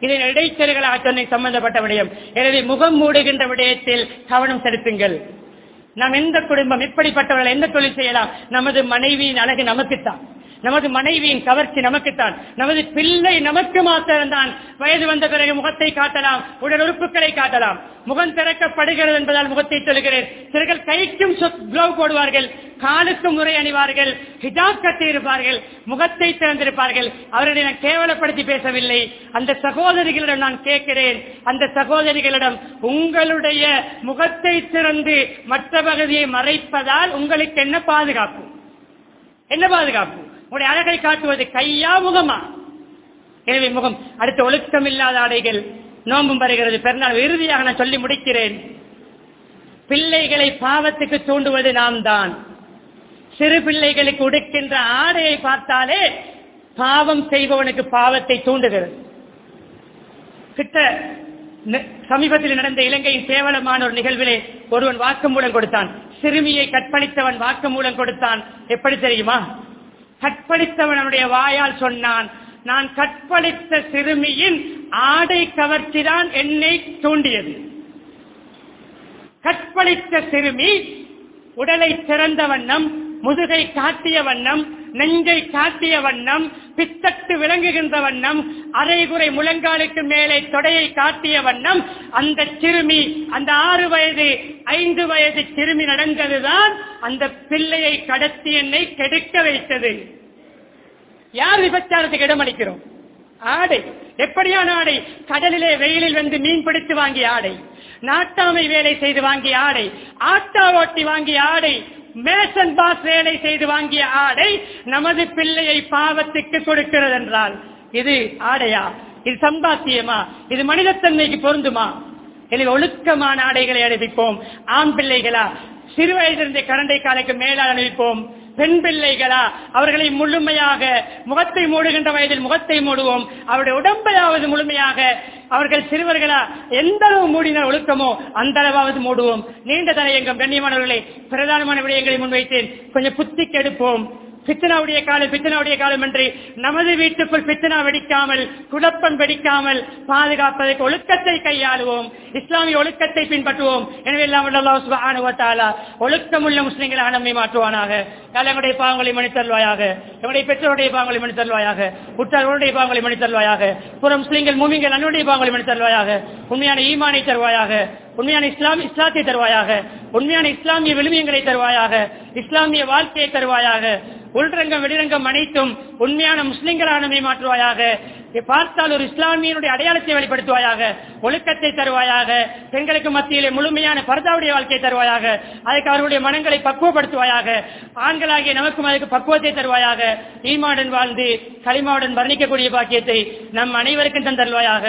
Speaker 1: இதை இடைச்சல்களாக சொன்ன சம்பந்தப்பட்ட விடயம். எனவே முகம் மூடுகின்ற விடயத்தில் கவனம் செலுத்துங்கள். நாம் எந்த குடும்பம் எப்படிப்பட்டவர்கள் எந்த தொழில் செய்யலாம்? நமது மனைவியின் அழகு நமக்குத்தான், நமது மனைவியின் கவர்ச்சி நமக்குத்தான், நமது பிள்ளை நமக்கு மாத்திரம்தான். வயது வந்த பிறகு முகத்தை காட்டலாம், உடல் உறுப்புகளை காட்டலாம். முகம் திறக்கப்படுகிறது என்பதால் முகத்தை சொல்கிறேன். சிலர்கள் கைக்கும் க்ளோவ் போடுவார்கள், காலுக்கும் முறை அணிவார்கள், ஹிஜாப் கட்டி இருப்பார்கள், முகத்தை திறந்திருப்பார்கள். அவர்களை நான் கேவலப்படுத்தி பேசவில்லை. அந்த சகோதரிகளிடம் நான் கேட்கிறேன், அந்த சகோதரிகளிடம் உங்களுடைய முகத்தை திறந்து மற்ற பகுதியை மறைப்பதால் உங்களுக்கு என்ன பாதுகாப்பு? என்ன பாதுகாப்பு? உங்களுடைய அழகை காட்டுவது கையா முகமா? எனவே முகம். அடுத்த ஒழுக்கம் இல்லாத ஆடைகள். நோம்பும் வருகிறது, பெருநாள். இறுதியாக நான் சொல்லி முடிக்கிறேன். பிள்ளைகளை பாவத்துக்கு தூண்டுவது நாம் தான். சிறு பிள்ளைகளுக்கு உடுக்கின்ற ஆடையை பார்த்தாலே பாவம் செய்பவனுக்கு பாவத்தை தூண்டுகிறது. சமீபத்தில் நடந்த இலங்கையின் கேவலமான ஒரு நிகழ்விலே ஒருவன் வாக்குமூலம் கொடுத்தான். சிறுமியை கற்பழித்தவன் வாக்குமூலம் கொடுத்தான். எப்படி தெரியுமா? கற்பழித்தவனுடைய வாயால் சொன்னான், நான் கற்பழித்த சிறுமியின் ஆடை கவர்ச்சிதான் என்னை தூண்டியது. கற்பழித்த சிறுமி உடலை திறந்த வண்ணம், முதுகை காட்டிய வண்ணம், நெஞ்சை காட்டிய வண்ணம், பித்தட்டு விளங்குகின்ற வண்ணம், அரைகுறை முழங்காலுக்கு மேலே தொடையை காட்டிய வண்ணம் அந்த சிறுமி, அந்த 6 வயது 5 வயது சிறுமி நடந்ததுதான் அந்த பிள்ளையை கடத்தி என்னை கெடுக்க வைத்தது. யார் விபச்சாரத்துக்கு இடமளிக்கிறோம்? ஆடை. எப்படியான ஆடை? கடலிலே வெயிலில் வந்து மீன் பிடித்து வாங்கிய ஆடை, நாட்டாமை வேலை செய்து வாங்கிய ஆடை, ஆட்டா ஓட்டி வாங்கிய ஆடை, மேசன் பாஸ் வேலை செய்து வாங்கிய ஆடை நமது பிள்ளையை பாவத்துக்கு கொடுக்கிறது என்றால் இது ஆடையா? இது சம்பாத்தியமா? இது மனிதத்தன்மைக்கு பொருந்துமா? எனவே ஒழுக்கமான ஆடைகளை அணிவிப்போம். ஆண் பிள்ளைகளா சிறு வயதிலிருந்து கரண்டை காலைக்கு மேலால் அணிவிப்போம். பெண் பிள்ளைகளா அவர்களை முழுமையாக முகத்தை மூடுகின்ற வயதில் முகத்தை மூடுவோம். அவருடைய உடம்பையாவது முழுமையாக, அவர்கள் சிறுவர்களா எந்த அளவு மூடின ஒழுக்கமோ அந்த அளவாவது மூடுவோம். நீண்ட தலையங்கம் கண்ணியமானவர்களை பிரதானமான விடயங்களை முன்வைத்தேன். கொஞ்சம் புத்திக்கு எடுப்போம். பித்தனாவுடைய காலம் என்று நமது வீட்டுக்குள் பித்தனா வெடிக்காமல், குழப்பம் வெடிக்காமல் பாதுகாப்பதற்கு ஒழுக்கத்தை கையாளுவோம். இஸ்லாமிய ஒழுக்கத்தை பின்பற்றுவோம். எனவே எல்லாம் அல்லாஹ் சுப்ஹானஹு வ தஆலா ஒழுக்கமுள்ள முஸ்லிம்களாக நம்மை மாற்றுவானாக. எங்களுடைய பாவங்களை மன்னித்தருள்வாயாக. எங்களுடைய பெற்றோருடைய பாவங்களை மன்னித்தருள்வாயாக. உற்றார்களுடைய பாவங்களை மன்னித்தருள்வாயாக. புற முஸ்லிம்கள் மூமின்கள் அன்னுடைய பாவங்களை மன்னித்தருள்வாயாக. உண்மையான ஈமானை தருவாயாக. உண்மையான இஸ்லாத்தை தருவாயாக. உண்மையான இஸ்லாமிய விழுமியங்களை தருவாயாக. இஸ்லாமிய வாழ்க்கையை தருவாயாக. உள்ரங்கம் வெளிரங்கம் அனைத்தும் உண்மையான முஸ்லிம்களாக நம்மை மாற்றுவாயாக. பார்த்தால் ஒரு இஸ்லாமியனுடைய அடையாளத்தை வெளிப்படுத்துவாயாக. ஒழுக்கத்தை தருவாயாக. பெண்களுக்கு மத்தியிலே முழுமையான பர்தாவுடைய வாழ்க்கையை தருவாயாக. அதுக்கு அவர்களுடைய மனங்களை பக்குவப்படுத்துவாயாக. ஆண்களாகிய நமக்கும் அதுக்கு பக்குவத்தை தருவாயாக. ஈமாவுடன் வாழ்ந்து கலிமாவுடன் வர்ணிக்கக்கூடிய பாக்கியத்தை நம் அனைவருக்கும் தந்தருவாயாக.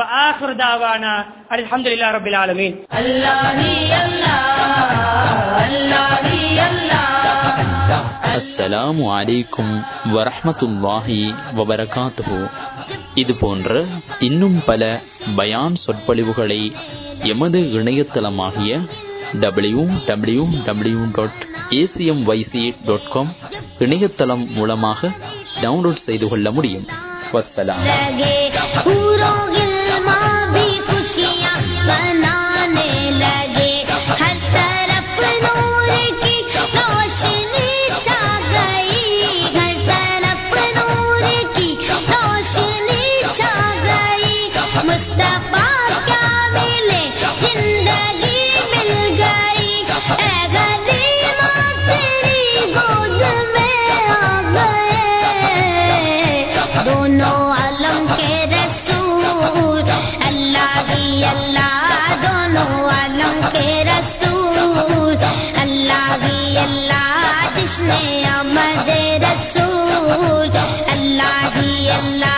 Speaker 1: அல்ஹம்துலில்லாஹி ரப்பில் ஆலமீன்.
Speaker 2: அஸ்ஸலாமு அலைக்கும் வரஹ்மத்துல்லாஹி வபரகாத்துஹு. இது போன்ற இன்னும் பல பயான் சொற்பொழிவுகளை எமது இணையதளமாகிய www.acmyc.com இணையதளம் மூலமாக டவுன்லோட் செய்து கொள்ள முடியும். வஸ்ஸலாம்.
Speaker 3: अल्लाह